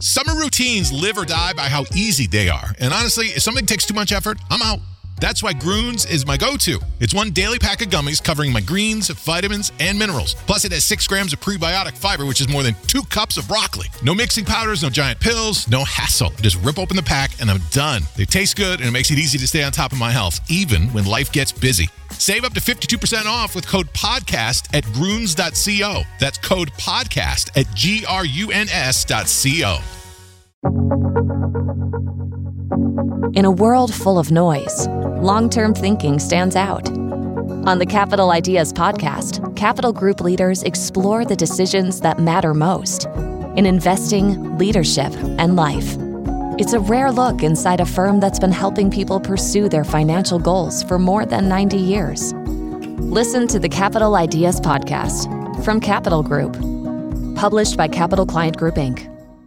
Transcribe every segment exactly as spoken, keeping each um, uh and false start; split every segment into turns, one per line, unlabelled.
Summer routines live or die by how easy they are. And honestly, if something takes too much effort, I'm out. That's why Groones is my go-to. It's one daily pack of gummies covering my greens, vitamins, and minerals. Plus, it has six grams of prebiotic fiber, which is more than two cups of broccoli. No mixing powders, no giant pills, no hassle. Just rip open the pack, and I'm done. They taste good, and it makes it easy to stay on top of my health, even when life gets busy. Save up to fifty-two percent off with code podcast at groones dot co. That's code podcast at G R U N S dot co.
In a world full of noise, long-term thinking stands out. On the Capital Ideas podcast, Capital Group leaders explore the decisions that matter most in investing, leadership, and life. It's a rare look inside a firm that's been helping people pursue their financial goals for more than ninety years. Listen to the Capital Ideas podcast from Capital Group, published by Capital Client Group, Incorporated.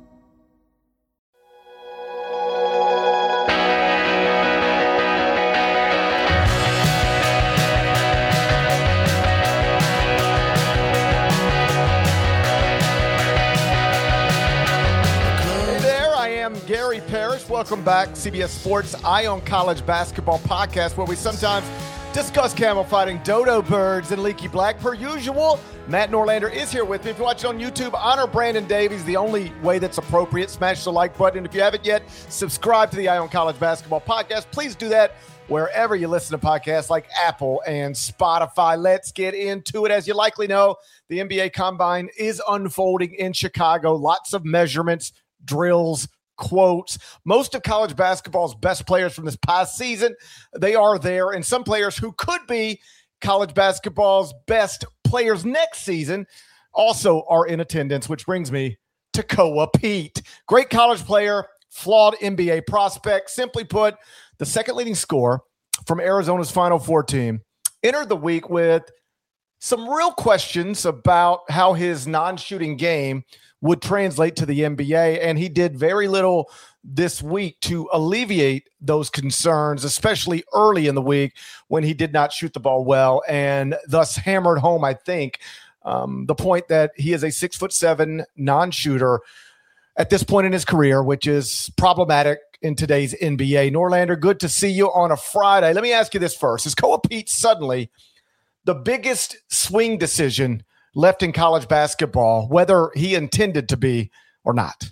Gary Parrish, welcome back. C B S Sports Eye on College Basketball podcast, where we sometimes discuss camel fighting, dodo birds, and leaky black. Per usual, Matt Norlander is here with me. If you're watching on YouTube, honor Brandon Davies the only way that's appropriate. Smash the like button. And if you haven't yet, subscribe to the Eye on College Basketball podcast. Please do that wherever you listen to podcasts like Apple and Spotify. Let's get into it. As you likely know, the N B A Combine is unfolding in Chicago. Lots of measurements, drills, quotes. Most of college basketball's best players from this past season, they are there. And some players who could be college basketball's best players next season also are in attendance, which brings me to Koa Pete. Great college player, flawed N B A prospect. Simply put, the second leading scorer from Arizona's Final Four team entered the week with some real questions about how his non-shooting game would translate to the N B A, and he did very little this week to alleviate those concerns, especially early in the week when he did not shoot the ball well, and thus hammered home, I think, um, the point that he is a six foot seven non-shooter at this point in his career, which is problematic in today's N B A. Norlander, good to see you on a Friday. Let me ask you this first. Is Koa Pete suddenly the biggest swing decision left in college basketball, whether he intended to be or not?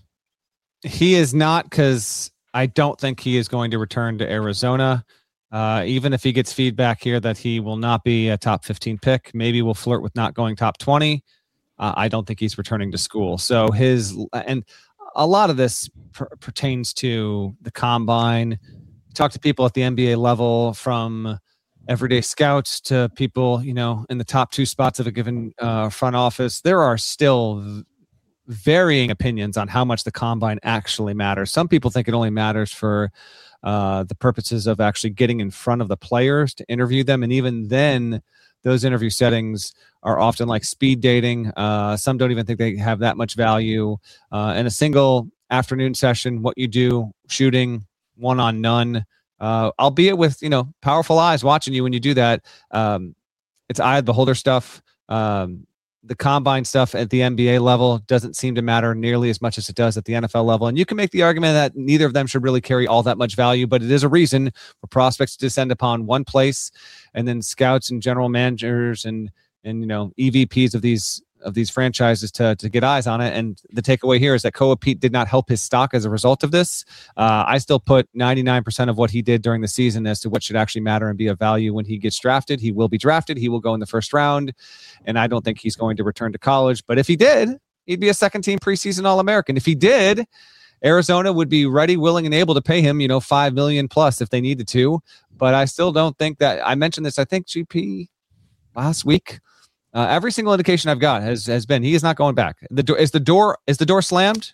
He is not, because I don't think he is going to return to Arizona. Uh, even if he gets feedback here that he will not be a top fifteen pick, maybe we'll flirt with not going top twenty. Uh, I don't think he's returning to school. So his, and a lot of this per- pertains to the combine. Talk to people at the N B A level, from everyday scouts to people, you know, in the top two spots of a given uh, front office. There are still v- varying opinions on how much the combine actually matters. Some people think it only matters for uh, the purposes of actually getting in front of the players to interview them. And even then, those interview settings are often like speed dating. Uh, some don't even think they have that much value. Uh, in a single afternoon session, what you do, shooting one on none, Uh, albeit with, you know, powerful eyes watching you when you do that. Um, it's eye of the beholder stuff. Um, the combine stuff at the N B A level doesn't seem to matter nearly as much as it does at the N F L level. And you can make the argument that neither of them should really carry all that much value, but it is a reason for prospects to descend upon one place, and then scouts and general managers and, and, you know, E V Ps of these of these franchises to to get eyes on it. And the takeaway here is that Koa Pete did not help his stock as a result of this. Uh, I still put ninety-nine percent of what he did during the season as to what should actually matter and be of value when he gets drafted. He will be drafted. He will go in the first round. And I don't think he's going to return to college. But if he did, he'd be a second team preseason All-American. If he did, Arizona would be ready, willing, and able to pay him, you know, five million dollars plus if they needed to. But I still don't think that, I mentioned this, I think, G P last week. Uh, every single indication I've got has has been he is not going back. The door is the door is the door slammed?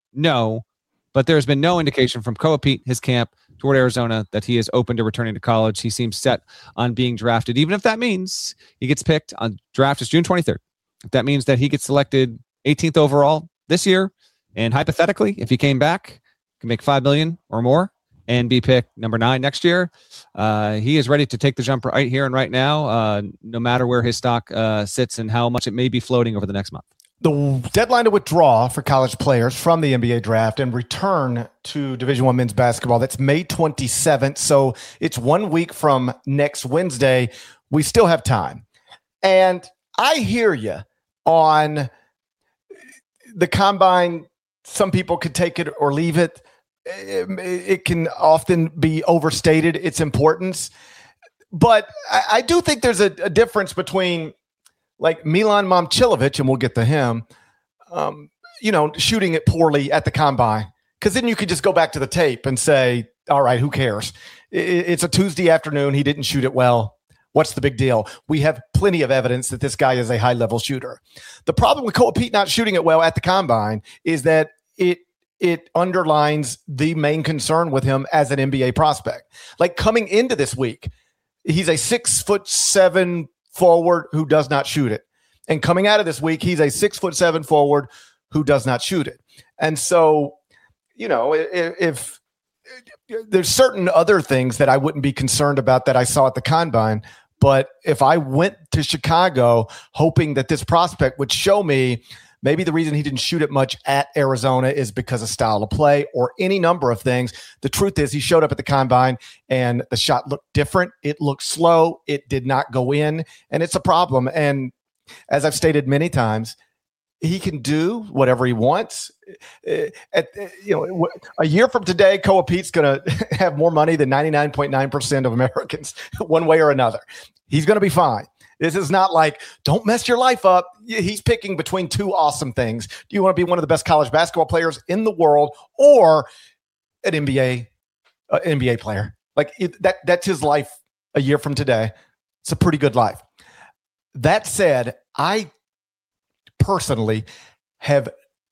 No, but there's been no indication from Koa Pete, his camp, toward Arizona that he is open to returning to college. He seems set on being drafted, even if that means he gets picked on draft is June twenty-third. If that means that he gets selected eighteenth overall this year, and hypothetically, if he came back, can make five million dollars or more and be picked number nine next year. Uh, he is ready to take the jump right here and right now, uh, no matter where his stock uh, sits and how much it may be floating over the next month.
the deadline to withdraw for college players from the N B A draft and return to Division I men's basketball, that's May twenty-seventh. So it's one week from next Wednesday. We still have time. And I hear you on the combine. Some people could take it or leave it. It, it can often be overstated, its importance. But I, I do think there's a, a difference between like Milan Momcilovic, and we'll get to him, um, you know, shooting it poorly at the combine. Because then you could just go back to the tape and say, all right, who cares? It, it's a Tuesday afternoon. He didn't shoot it well. What's the big deal? We have plenty of evidence that this guy is a high-level shooter. The problem with Koa Pete not shooting it well at the combine is that it it underlines the main concern with him as an N B A prospect. Like coming into this week, he's a six foot seven forward who does not shoot it. And coming out of this week, he's a six foot seven forward who does not shoot it. And so, you know, if, if there's certain other things that I wouldn't be concerned about that I saw at the combine, but if I went to Chicago hoping that this prospect would show me maybe the reason he didn't shoot it much at Arizona is because of style of play or any number of things. The truth is he showed up at the combine and the shot looked different. It looked slow. It did not go in, and it's a problem. And as I've stated many times, he can do whatever he wants. At, you know, a year from today, Koa Pete's going to have more money than ninety-nine point nine percent of Americans one way or another. He's going to be fine. This is not like, don't mess your life up. He's picking between two awesome things. Do you want to be one of the best college basketball players in the world or an N B A uh, N B A player? Like it, that, that's his life a year from today. It's a pretty good life. That said, I personally have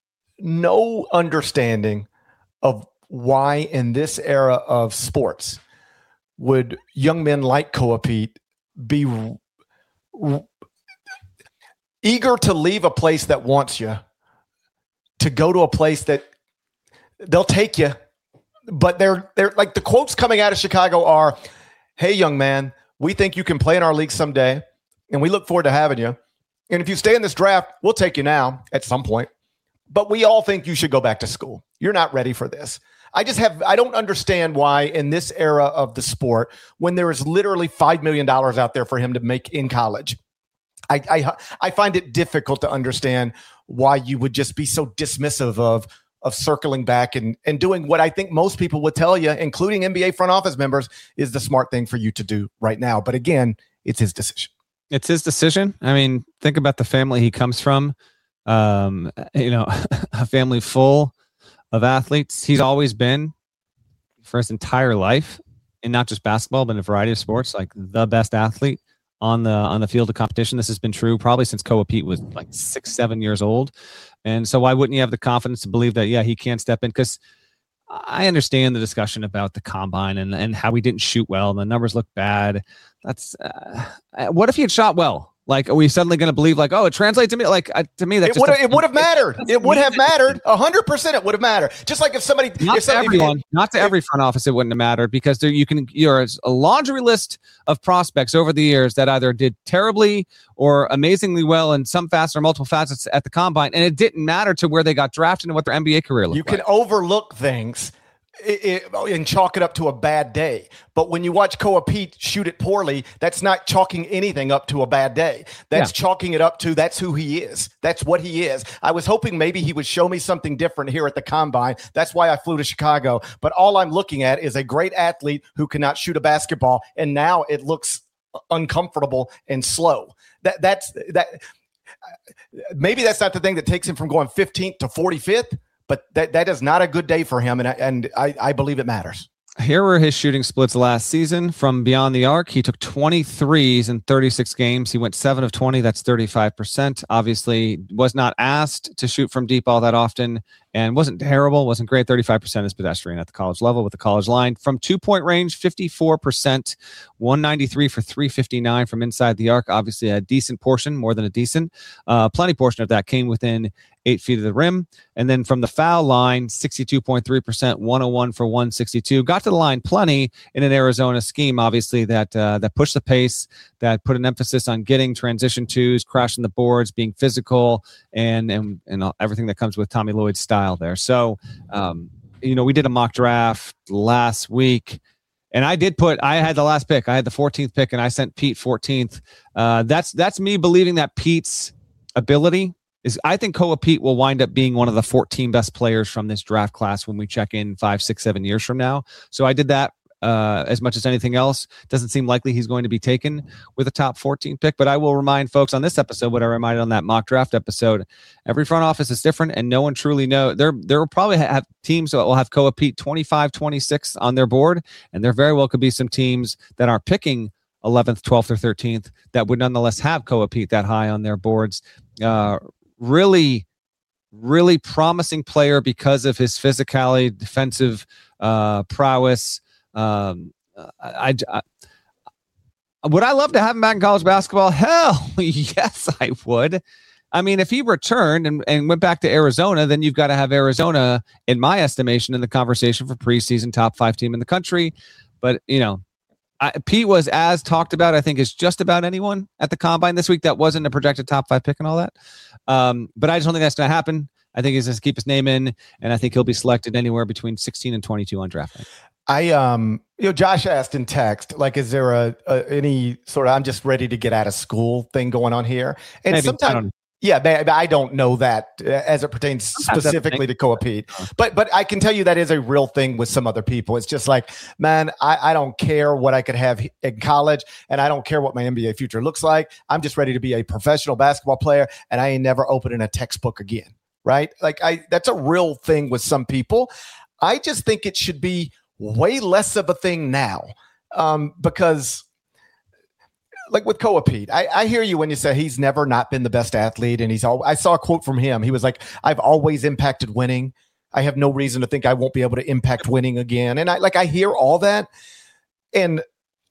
no understanding of why in this era of sports would young men like Koa Pete be eager to leave a place that wants you to go to a place that they'll take you. But they're, they're like the quotes coming out of Chicago are, hey, young man, we think you can play in our league someday, and we look forward to having you. And if you stay in this draft, we'll take you now at some point. But we all think you should go back to school. You're not ready for this. I just have, I don't understand why in this era of the sport, when there is literally five million dollars out there for him to make in college, I, I, I find it difficult to understand why you would just be so dismissive of, of circling back and, and doing what I think most people would tell you, including N B A front office members, is the smart thing for you to do right now. But again, it's his decision. It's his decision. I mean, think about the family he comes from. Um, you know, a family full of athletes. He's always been, for his entire life, and not just basketball, but in a variety of sports, like the best athlete on the on the field of competition. This has been true probably since Koa Pete was like six, seven years old. And so why wouldn't you have the confidence to believe that, yeah, he can step in? Because I understand the discussion about the combine and, and how he didn't shoot well and the numbers look bad. That's uh, what if he had shot well? Like, are we suddenly going to believe like, oh, it translates to me? Like, uh, to me, that
it would it would have mattered. It would have mattered. A hundred percent, it would have mattered. Just like if somebody,
not
if
to
somebody
everyone,
did,
not to every front office, it wouldn't have mattered because there you can you're a laundry list of prospects over the years that either did terribly or amazingly well in some facets or multiple facets at the combine, and it didn't matter to where they got drafted and what their N B A career looked
You
like.
can overlook things It, it, and chalk it up to a bad day. But when you watch Koa Pete shoot it poorly, that's not chalking anything up to a bad day. That's yeah. chalking it up to that's who he is. That's what he is. I was hoping maybe he would show me something different here at the combine. That's why I flew to Chicago. But all I'm looking at is a great athlete who cannot shoot a basketball. And now it looks uncomfortable and slow. That That's that. Maybe that's not the thing that takes him from going fifteenth to forty-fifth. But that, that is not a good day for him, and I, and I, I believe it matters.
Here were his shooting splits last season. From beyond the arc, he took twenty threes in thirty-six games. He went seven of twenty. That's thirty-five percent. Obviously, was not asked to shoot from deep all that often and wasn't terrible, wasn't great. thirty-five percent is pedestrian at the college level with the college line. From two-point range, fifty-four percent, one ninety-three for three fifty-nine from inside the arc. Obviously a decent portion, more than a decent. Uh, plenty portion of that came within eight feet of the rim. And then from the foul line, sixty-two point three percent, one oh one for one sixty-two. Got to the line plenty in an Arizona scheme, obviously, that uh, that pushed the pace, that put an emphasis on getting transition twos, crashing the boards, being physical, and and, and everything that comes with Tommy Lloyd's style there. So, um, you know, we did a mock draft last week. And I did put, I had the last pick. I had the fourteenth pick, and I sent Pete fourteenth. Uh, that's that's me believing that Pete's ability is, I think Koa Pete will wind up being one of the fourteen best players from this draft class when we check in five, six, seven years from now. So I did that uh, as much as anything else. Doesn't seem likely he's going to be taken with a top fourteen pick, but I will remind folks on this episode what I reminded on that mock draft episode. Every front office is different, and no one truly knows. There, there will probably have teams that will have Koa Pete twenty-five, twenty-six on their board, and there very well could be some teams that are picking eleventh, twelfth, or thirteenth that would nonetheless have Koa Pete that high on their boards. Uh, really, really promising player because of his physicality, defensive uh, prowess. Um, I, I, would I love to have him back in college basketball? Hell, yes, I would. I mean, if he returned and, and went back to Arizona, then you've got to have Arizona, in my estimation, in the conversation for preseason top five team in the country. But, you know, I, Pete was as talked about, I think, as just about anyone at the combine this week that wasn't a projected top five pick and all that. Um, but I just don't think that's going to happen. I think he's going to keep his name in, and I think he'll be selected anywhere between sixteen and twenty-two on draft night.
I, um, you know, Josh asked in text, like, is there a, a any sort of I'm just ready to get out of school thing going on here? And
Maybe.
sometimes, yeah, I don't know that uh, as it pertains specifically to Koa Pete, but but I can tell you that is a real thing with some other people. It's just like, man, I, I don't care what I could have in college, and I don't care what my N B A future looks like. I'm just ready to be a professional basketball player, and I ain't never opening a textbook again, right? Like, I that's a real thing with some people. I just think it should be way less of a thing now, um, because like with Koa Pete, I, I hear you when you say he's never not been the best athlete. And he's all, I saw a quote from him. He was like, I've always impacted winning. I have no reason to think I won't be able to impact winning again. And I like, I hear all that. And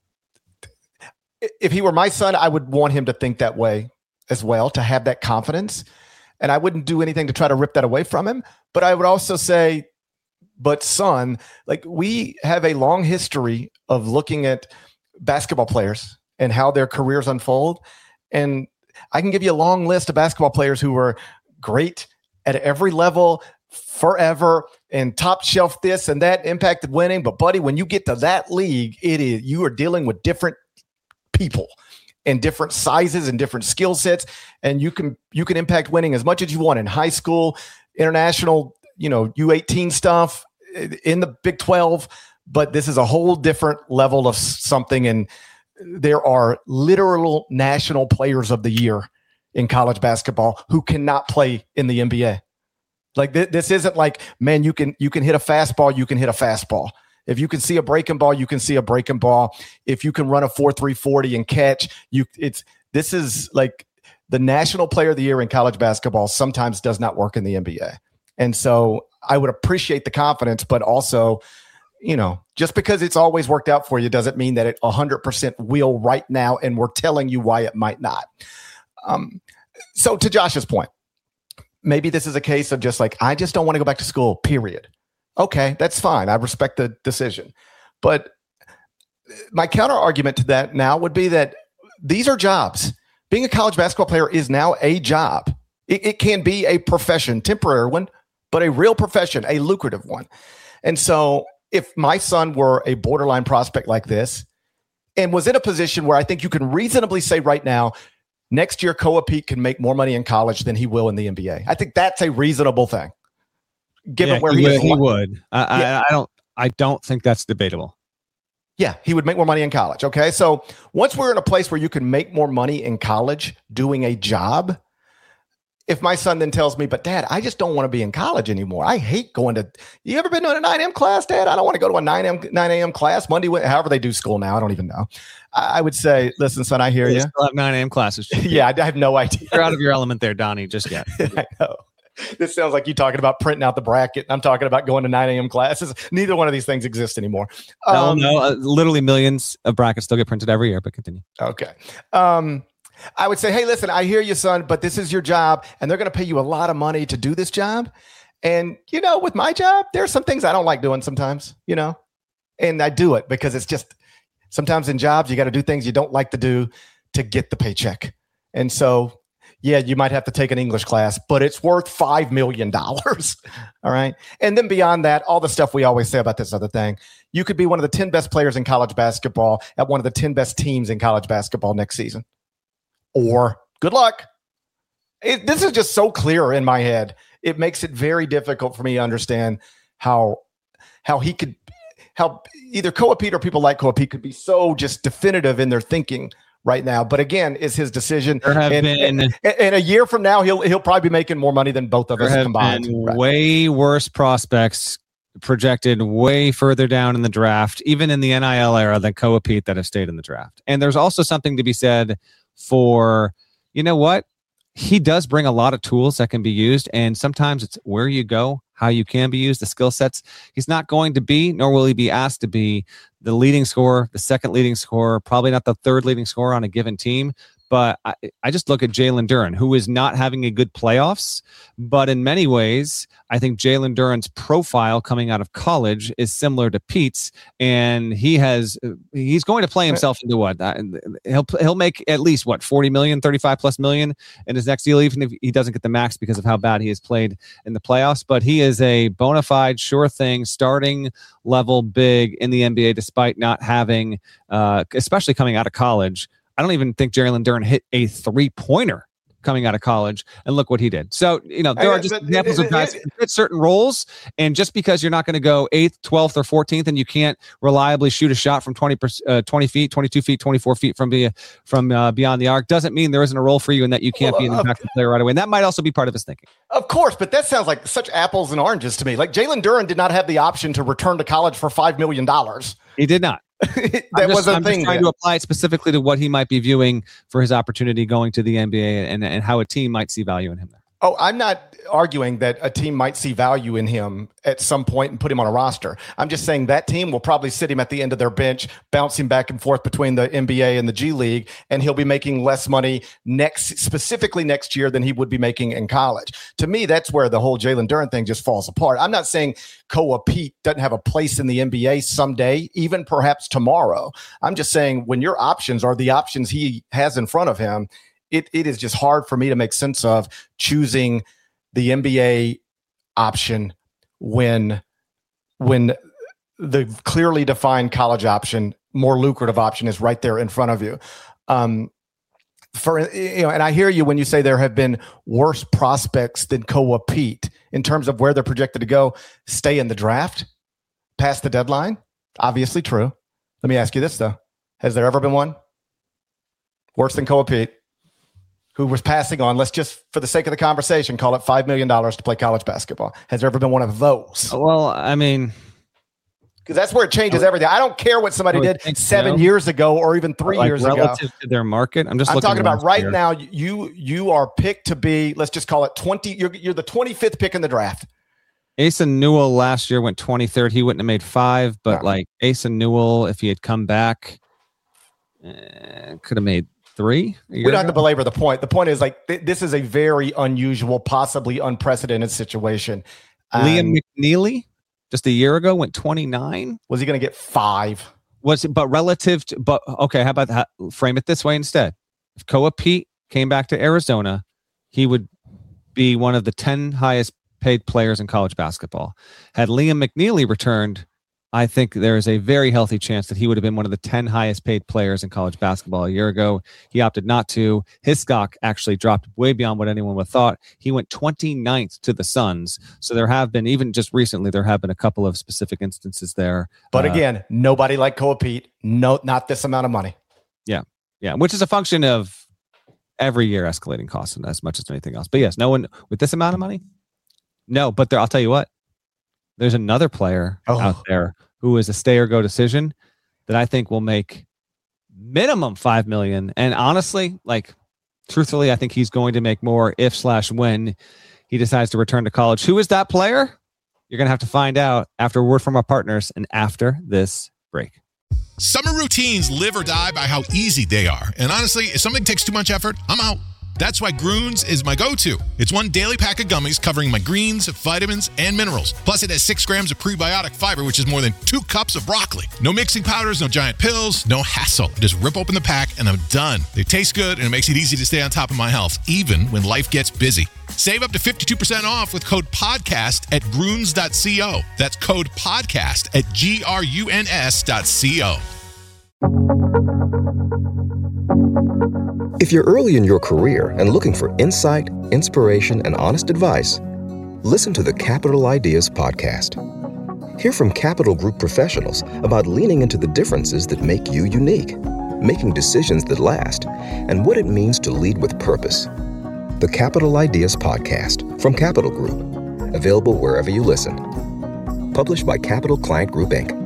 if he were my son, I would want him to think that way as well, to have that confidence. And I wouldn't do anything to try to rip that away from him. But I would also say, but son, like, we have a long history of looking at basketball players and how their careers unfold. And I can give you a long list of basketball players who were great at every level forever and top shelf this and that, impacted winning. But buddy, when you get to that league, it is, you are dealing with different people and different sizes and different skill sets. And you can, you can impact winning as much as you want in high school, international, you know, U eighteen stuff, in the Big twelve, but this is a whole different level of something. And there are literal national players of the year in college basketball who cannot play in the N B A. Like th- this isn't like, man, you can, you can hit a fastball, you can hit a fastball. If you can see a breaking ball, you can see a breaking ball. If you can run a four three forty and catch, you it's this is like the national player of the year in college basketball sometimes does not work in the N B A. And so I would appreciate the confidence, but also, you know, just because it's always worked out for you doesn't mean that it one hundred percent will right now, and we're telling you why it might not. Um, so to Josh's point, maybe this is a case of just like, I just don't want to go back to school, period. Okay, that's fine. I respect the decision. But my counter argument to that now would be that these are jobs. Being a college basketball player is now a job. It, it can be a profession, temporary one, but a real profession, a lucrative one. And so if my son were a borderline prospect like this and was in a position where I think you can reasonably say right now, next year, Koa Pete can make more money in college than he will in the N B A. I think that's a reasonable thing. Given
yeah,
where
he,
he
would,
is.
He would. I,
yeah.
I, I don't, I don't think that's debatable.
Yeah, he would make more money in college. Okay. So once we're in a place where you can make more money in college doing a job, if my son then tells me, but Dad, I just don't want to be in college anymore. I hate going to, you ever been to a nine a.m. class, Dad? I don't want to go to a nine a.m. class, Monday, however they do school now. I don't even know. I would say, listen, son, I hear
they
you.
Still have nine a.m. classes.
Yeah, I have no idea.
You're out of your element there, Donnie, just yet.
I know. This sounds like you talking about printing out the bracket. I'm talking about going to nine a.m. classes. Neither one of these things exist anymore.
Um, no, no, uh, literally millions of brackets still get printed every year, but continue.
Okay. Um, I would say, hey, listen, I hear you, son, but this is your job, and they're going to pay you a lot of money to do this job. And, you know, with my job, there are some things I don't like doing sometimes, you know, and I do it because it's just sometimes in jobs, you got to do things you don't like to do to get the paycheck. And so, yeah, you might have to take an English class, but it's worth five million dollars. All right. And then beyond that, all the stuff we always say about this other thing, you could be one of the ten best players in college basketball at one of the ten best teams in college basketball next season. Or good luck. It, this is just so clear in my head. It makes it very difficult for me to understand how, how he could, how either Koa Pete or people like Koa Pete could be so just definitive in their thinking right now. But again, it's his decision.
There have
and,
been,
and, and a year from now, he'll he'll probably be making more money than both of
there
us
have
combined.
Been
right.
Way worse prospects projected way further down in the draft, even in the N I L era, than Koa Pete that have stayed in the draft. And there's also something to be said for, you know what? He does bring a lot of tools that can be used. And sometimes it's where you go, how you can be used, the skill sets. He's not going to be, nor will he be asked to be, the leading scorer, the second leading scorer, probably not the third leading scorer on a given team. But I, I just look at Jalen Duren, who is not having a good playoffs. But in many ways, I think Jalen Duren's profile coming out of college is similar to Pete's, and he has he's going to play himself into what uh, he'll he'll make at least what forty million, thirty-five plus million in his next deal, even if he doesn't get the max because of how bad he has played in the playoffs. But he is a bona fide, sure thing, starting level big in the N B A, despite not having, uh, especially coming out of college. I don't even think Jalen Duren hit a three-pointer coming out of college, and look what he did. So, you know, there are just examples of guys who fit certain roles, and just because you're not going to go eighth, twelfth, or fourteenth, and you can't reliably shoot a shot from twenty, uh, twenty feet, twenty-two feet, twenty-four feet from, be, from uh, beyond the arc, doesn't mean there isn't a role for you and that you can't well, be an impactful okay. player right away. And that might also be part of his thinking.
Of course, but that sounds like such apples and oranges to me. Like Jalen Duren did not have the option to return to college for five million dollars.
He did not.
that
I'm
was
just,
a
I'm
thing.
Just trying
then.
to apply it specifically to what he might be viewing for his opportunity going to the N B A and, and how a team might see value in him there.
Oh, I'm not arguing that a team might see value in him at some point and put him on a roster. I'm just saying that team will probably sit him at the end of their bench, bouncing back and forth between the N B A and the G League, and he'll be making less money next, specifically next year, than he would be making in college. To me, that's where the whole Jalen Duren thing just falls apart. I'm not saying Koa Pete doesn't have a place in the N B A someday, even perhaps tomorrow. I'm just saying when your options are the options he has in front of him, It it is just hard for me to make sense of choosing the N B A option when when the clearly defined college option, more lucrative option, is right there in front of you. Um, for you know, and I hear you when you say there have been worse prospects than Koa Pete in terms of where they're projected to go. Stay in the draft, past the deadline. Obviously true. Let me ask you this though: has there ever been one worse than Koa Pete, who was passing on, let's just, for the sake of the conversation, call it five million dollars to play college basketball? Has there ever been one of those?
Well, I mean,
because that's where it changes everything. I don't care what somebody did seven so. years ago or even three
like
years
relative
ago.
Relative to their market, I'm just.
I'm talking about right
year.
now. You you are picked to be, let's just call it twenty. You're you're the twenty-fifth pick in the draft.
Asa Newell last year went twenty-third. He wouldn't have made five, but no. like Asa Newell, if he had come back, uh, could have made three.
We don't have to belabor the point. The point is like th- this is a very unusual, possibly unprecedented situation. Um,
Liam McNeely just a year ago went twenty-nine.
Was he going to get five?
Was it? But relative to, but okay, how about that? Frame it this way instead. If Koa Pete came back to Arizona, he would be one of the ten highest paid players in college basketball. Had Liam McNeely returned, I think there is a very healthy chance that he would have been one of the ten highest paid players in college basketball a year ago. He opted not to. His stock actually dropped way beyond what anyone would have thought. He went twenty-ninth to the Suns. So there have been, even just recently, there have been a couple of specific instances there.
But
uh,
again, nobody like Koa Pete. No, not this amount of money.
Yeah. Yeah. Which is a function of every year escalating costs and as much as anything else. But yes, no one with this amount of money. No, but there, I'll tell you what. There's another player oh. out there who is a stay or go decision that I think will make minimum five million. And honestly, like truthfully, I think he's going to make more if slash when he decides to return to college. Who is that player? You're going to have to find out after a word from our partners and after this break.
Summer routines live or die by how easy they are. And honestly, if something takes too much effort, I'm out. That's why Grüns is my go-to. It's one daily pack of gummies covering my greens, vitamins, and minerals. Plus, it has six grams of prebiotic fiber, which is more than two cups of broccoli. No mixing powders, no giant pills, no hassle. Just rip open the pack, and I'm done. They taste good, and it makes it easy to stay on top of my health, even when life gets busy. Save up to fifty-two percent off with code podcast at gruns dot co. That's code podcast at G R U N S dot co.
If you're early in your career and looking for insight, inspiration, and honest advice, listen to the Capital Ideas podcast. Hear from Capital Group professionals about leaning into the differences that make you unique, making decisions that last, and what it means to lead with purpose. The Capital Ideas podcast from Capital Group, available wherever you listen. Published by Capital Client Group, Incorporated.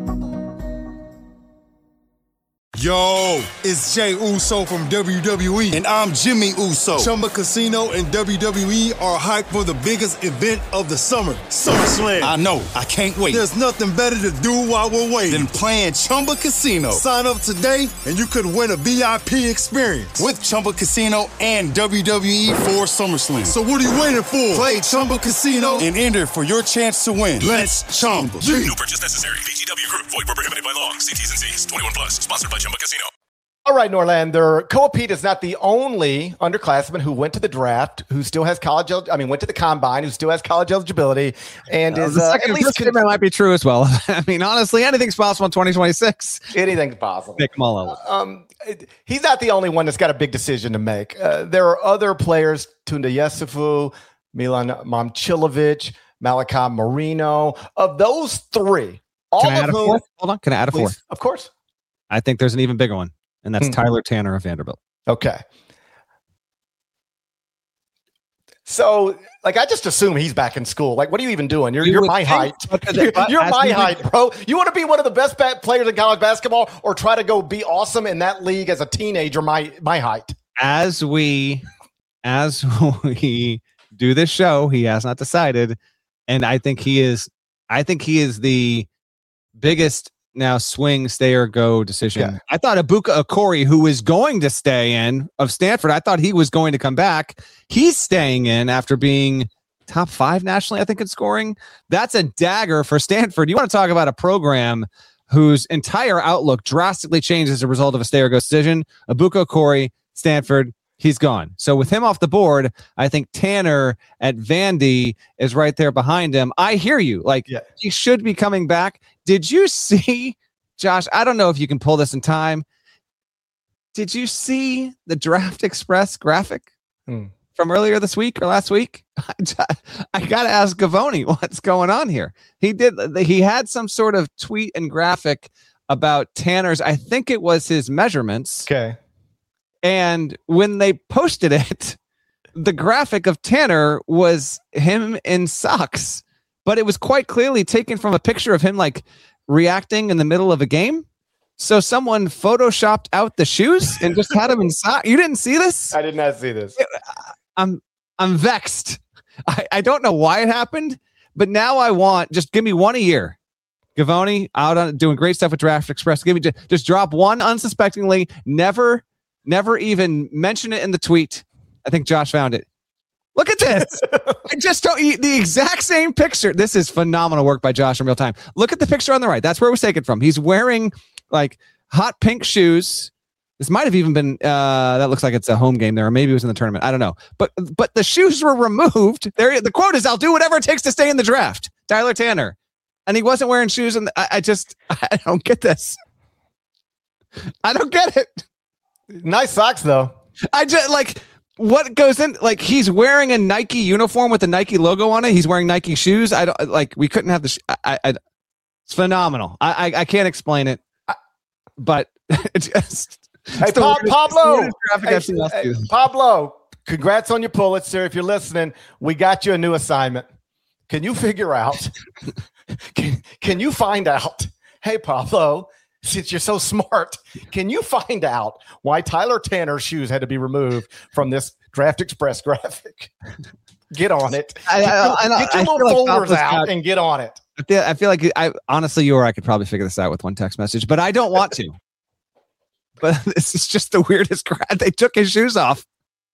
Yo, it's Jay Uso from W W E, and I'm Jimmy Uso. Chumba Casino and W W E are hyped for the biggest event of the summer, SummerSlam. I know, I can't wait. There's nothing better to do while we're waiting than playing Chumba Casino. Sign up today, and you could win a V I P experience with Chumba Casino and W W E for SummerSlam. So what are you waiting for? Play Chumba Casino and enter for your chance to win. Let's Chumba.
No purchase necessary. V G W Group. Void where prohibited by law. See T's and C's. twenty-one plus. Sponsored by Chumba Casino.
All right, Norlander. Koa Pete is not the only underclassman who went to the draft, who still has college. El- I mean, went to the combine, who still has college eligibility, and uh, is
the
uh,
second,
at least
con- might be true as well. I mean, honestly, anything's possible in twenty twenty-six.
Anything's possible.
Pick them all out.
Um, it, he's not the only one that's got a big decision to make. Uh, there are other players: Tunda Yesufu, Milan Momcilovic, Malachi Marino. Of those three, all
Can I
of
add a
whom,
fourth? Hold on. Can I add a
please,
fourth?
Of course.
I think there's an even bigger one, and that's
Hmm.
Tyler Tanner of Vanderbilt.
Okay. So, like, I just assume he's back in school. Like, what are you even doing? You're,
You
you're
would
my
think,
height.
but-
You're,
but
you're
as
my
we-
height, bro. You want to be one of the best bat players in college basketball, or try to go be awesome in that league as a teenager? My my height.
As we, as we do this show, he has not decided, and I think he is. I think he is the biggest now swing, stay or go decision.
Yeah.
I thought Ibuka Okori, who is going to stay in of Stanford, I thought he was going to come back. He's staying in after being top five nationally, I think, in scoring. That's a dagger for Stanford. You want to talk about a program whose entire outlook drastically changed as a result of a stay or go decision. Ibuka Okori, Stanford, he's gone. So with him off the board, I think Tanner at Vandy is right there behind him. I hear you. Like,
Yeah.
he should be coming back. Did you see, Josh, I don't know if you can pull this in time. Did you see the Draft Express graphic
Hmm.
from earlier this week or last week? I got to ask Gavoni what's going on here. He did. He had some sort of tweet and graphic about Tanner's, I think it was his measurements.
Okay.
And when they posted it, the graphic of Tanner was him in socks, but it was quite clearly taken from a picture of him like reacting in the middle of a game. So someone photoshopped out the shoes and just had him in socks. You didn't see this?
I did not see this.
I'm I'm vexed. I, I don't know why it happened, but now I want, just give me one a year. Gavoni out on doing great stuff with Draft Express. Give me just, just drop one unsuspectingly. Never, never even mention it in the tweet. I think Josh found it. Look at this. I just don't eat the exact same picture. This is phenomenal work by Josh in real time. Look at the picture on the right. That's where it was taken from. He's wearing like hot pink shoes. This might have even been, uh, that looks like it's a home game there, or maybe it was in the tournament. I don't know. But but the shoes were removed. There, the quote is, "I'll do whatever it takes to stay in the draft." Tyler Tanner. And he wasn't wearing shoes. And I, I just, I don't get this. I don't get it.
Nice socks, though.
I just like what goes in. Like, he's wearing a Nike uniform with the Nike logo on it. He's wearing Nike shoes. I don't like. We couldn't have the. Sh- I, I, it's phenomenal. I, I, I can't explain it, but it just.
Hey, pa-
weirdest,
Pablo.
Hey,
Hey, Pablo, congrats on your Pulitzer. If you're listening, we got you a new assignment. Can you figure out? can, can you find out? Hey, Pablo. Since you're so smart, can you find out why Tyler Tanner's shoes had to be removed from this Draft Express graphic? Get on it.
I, I, I,
get your
I
little
like
folders out
got,
and get on it.
I feel, I feel like I honestly, you or I could probably figure this out with one text message, but I don't want to. But this is just the weirdest crap. They took his shoes off.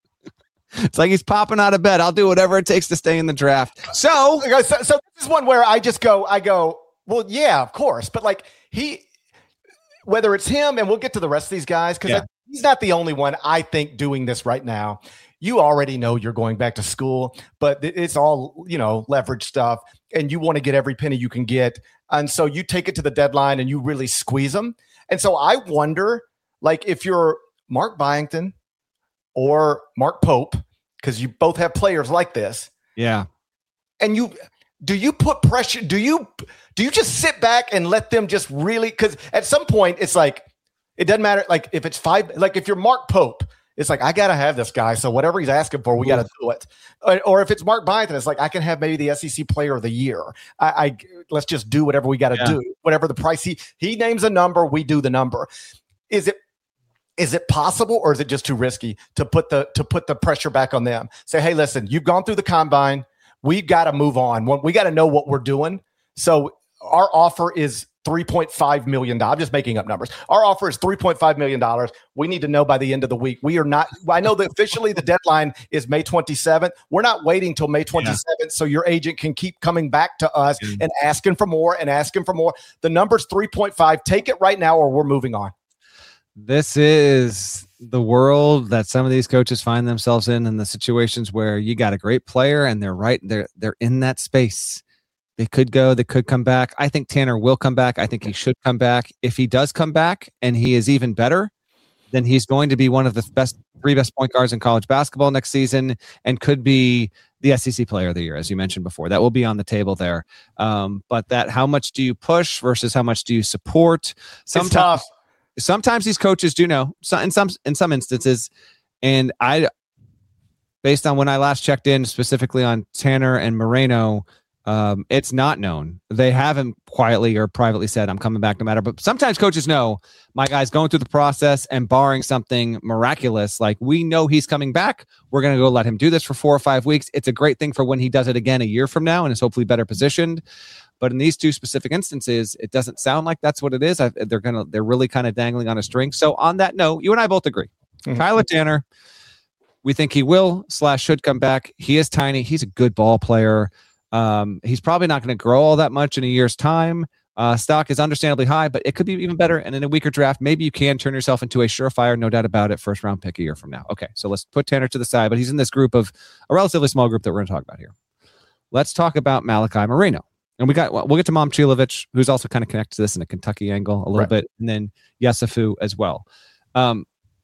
It's like he's popping out of bed. I'll do whatever it takes to stay in the draft. So,
so, so this is one where I just go, I go, well, yeah, of course. But like he, whether it's him, and we'll get to the rest of these guys, because yeah. he's not the only one, I think, doing this right now. You already know you're going back to school, but it's all, you know, leverage stuff, and you want to get every penny you can get. And so you take it to the deadline and you really squeeze them. And so I wonder, like, if you're Mark Byington or Mark Pope, because you both have players like this.
Yeah.
And you, do you put pressure? Do you, do you just sit back and let them just really, because at some point it's like, it doesn't matter. Like if it's five, like if you're Mark Pope, it's like, I got to have this guy. So whatever he's asking for, we got to do it. Or, or if it's Mark Byington, it's like, I can have maybe the S E C player of the year. I, I let's just do whatever we got to yeah. do. Whatever the price, he, he names a number, we do the number. Is it, is it possible, or is it just too risky to put the, to put the pressure back on them? Say, hey, listen, you've gone through the combine. We've got to move on. We got to know what we're doing. So our offer is three point five million dollars. I'm just making up numbers. Our offer is three point five million dollars. We need to know by the end of the week. We are not, I know that officially the deadline is May twenty-seventh. We're not waiting till May twenty-seventh yeah. so your agent can keep coming back to us mm-hmm. and asking for more and asking for more. The number's three point five. Take it right now or we're moving on.
This is the world that some of these coaches find themselves in, in the situations where you got a great player and they're right. They're, they're in that space. They could go, they could come back. I think Tanner will come back. I think he should come back. If he does come back and he is even better, then he's going to be one of the best, three best point guards in college basketball next season and could be the S E C player of the year, as you mentioned before. That will be on the table there. Um, but that, how much do you push versus how much do you support? Sometimes, sometimes these coaches do know, so in some, in some instances, and I, based on when I last checked in specifically on Tanner and Moreno, Um, it's not known. They haven't quietly or privately said, I'm coming back no matter. But sometimes coaches know my guy's going through the process and barring something miraculous, like we know he's coming back. We're going to go let him do this for four or five weeks. It's a great thing for when he does it again a year from now and is hopefully better positioned. But in these two specific instances, it doesn't sound like that's what it is. I, they're going to, they're really kind of dangling on a string. So on that note, you and I both agree. Mm-hmm. Tyler Tanner, we think he will slash should come back. He is tiny. He's a good ball player. Um, he's probably not going to grow all that much in a year's time. Uh, stock is understandably high, but it could be even better. And in a weaker draft, maybe you can turn yourself into a surefire, no doubt about it, first round pick a year from now. Okay, so let's put Tanner to the side, but he's in this group of a relatively small group that we're going to talk about here. Let's talk about Malachi Moreno. And we got, we'll get to Mom Chilovich, who's also kind of connected to this in a Kentucky angle a little right. bit, and then Yesufu as well. Um,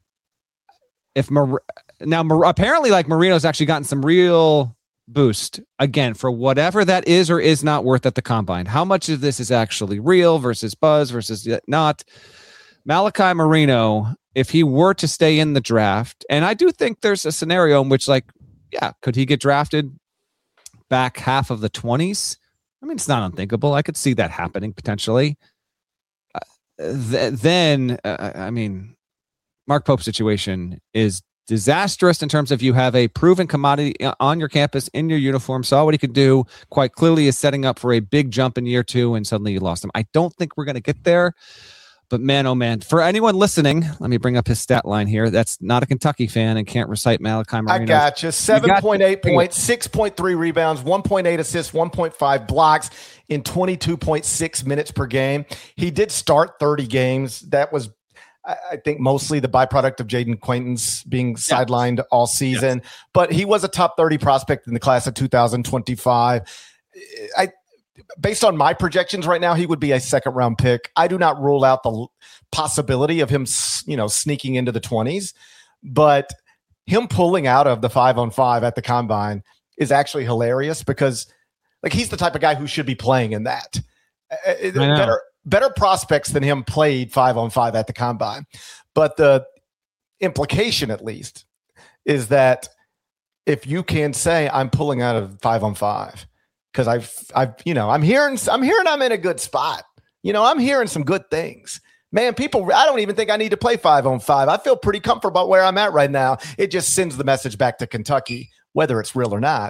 if Mar- now Mar- apparently, like Moreno's actually gotten some real boost again for whatever that is or is not worth at the combine. How much of this is actually real versus buzz versus not? Malachi Moreno, if he were to stay in the draft, and I do think there's a scenario in which, like, yeah, could he get drafted back half of the twenties? I mean, it's not unthinkable. I could see that happening potentially. Uh, th- then, uh, I mean, Mark Pope's situation is disastrous in terms of you have a proven commodity on your campus in your uniform, saw what he could do, quite clearly is setting up for a big jump in year two, and suddenly you lost him. I don't think we're going to get there, but man, oh man, for anyone listening, let me bring up his stat line here. That's not a Kentucky fan and can't recite Malachi Moreno.
I got you. seven point eight points, six point three rebounds, one point eight assists, one point five blocks in twenty-two point six minutes per game. He did start thirty games. That was, I think, mostly the byproduct of Jaden Quaintance being yes. sidelined all season, yes. but he was a top thirty prospect in the class of two thousand twenty-five. I, based on my projections right now, he would be a second round pick. I do not rule out the possibility of him, you know, sneaking into the twenties, but him pulling out of the five on five at the combine is actually hilarious because, like, he's the type of guy who should be playing in that. Better, better prospects than him played five on five at the combine. But the implication, at least, is that if you can say I'm pulling out of five on five, because I've, I've, you know, I'm hearing, I'm hearing I'm in a good spot. You know, I'm hearing some good things. Man, people, I don't even think I need to play five on five. I feel pretty comfortable where I'm at right now. It just sends the message back to Kentucky, whether it's real or not.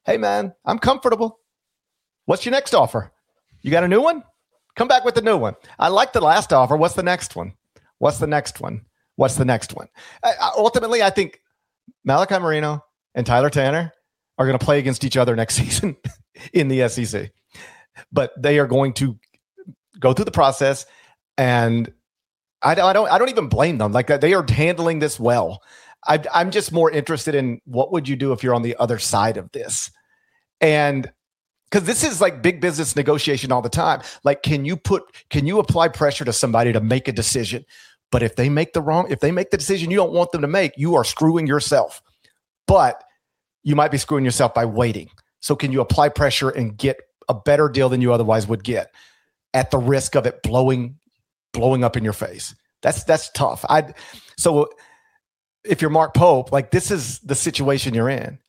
hey, man, I'm comfortable. What's your next offer? You got a new one? Come back with the new one. I like the last offer. What's the next one? What's the next one? What's the next one? I, I, ultimately, I think Malachi Marino and Tyler Tanner are going to play against each other next season in the S E C. But they are going to go through the process, and I, I don't I don't even blame them. Like, they are handling this well. I, I'm just more interested in what would you do if you're on the other side of this? And because this is like big business negotiation all the time. Like, can you put, can you apply pressure to somebody to make a decision? But if they make the wrong, if they make the decision you don't want them to make, you are screwing yourself. But you might be screwing yourself by waiting. So can you apply pressure and get a better deal than you otherwise would get at the risk of it blowing, blowing up in your face? That's, that's tough. I, so if you're Mark Pope, like, this is the situation you're in.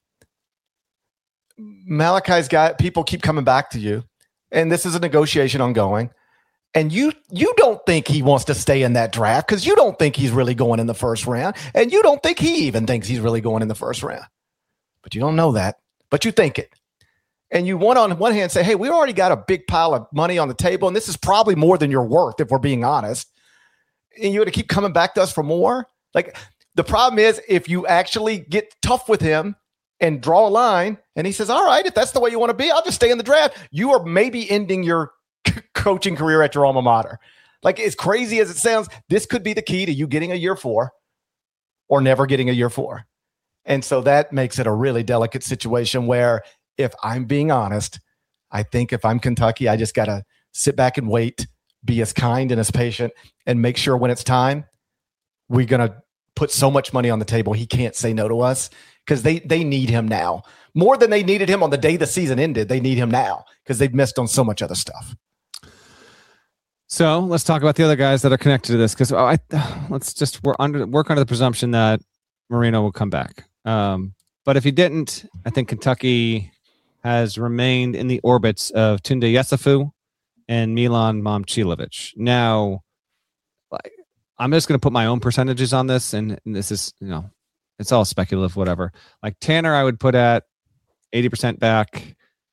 Malachi's got, people keep coming back to you, and this is a negotiation ongoing. And you you don't think he wants to stay in that draft because you don't think he's really going in the first round, and you don't think he even thinks he's really going in the first round. But you don't know that, but you think it. And you want on one hand say, hey, we already got a big pile of money on the table, and this is probably more than you're worth if we're being honest. And you're going to keep coming back to us for more? Like, the problem is if you actually get tough with him and draw a line, and he says, all right, if that's the way you want to be, I'll just stay in the draft. You are maybe ending your coaching career at your alma mater. Like, as crazy as it sounds, this could be the key to you getting a year four or never getting a year four. And so that makes it a really delicate situation where, if I'm being honest, I think if I'm Kentucky, I just got to sit back and wait, be as kind and as patient, and make sure when it's time, we're going to put so much money on the table he can't say no to us, because they they need him now. More than they needed him on the day the season ended, they need him now because they've missed on so much other stuff.
So let's talk about the other guys that are connected to this, because I let's just we're under work under the presumption that Marino will come back. Um, but if he didn't, I think Kentucky has remained in the orbits of Tunde Yesufu and Milan Momcilovic. Now, like, I'm just going to put my own percentages on this, and, and this is, you know, it's all speculative, whatever. Like, Tanner, I would put at eighty percent back.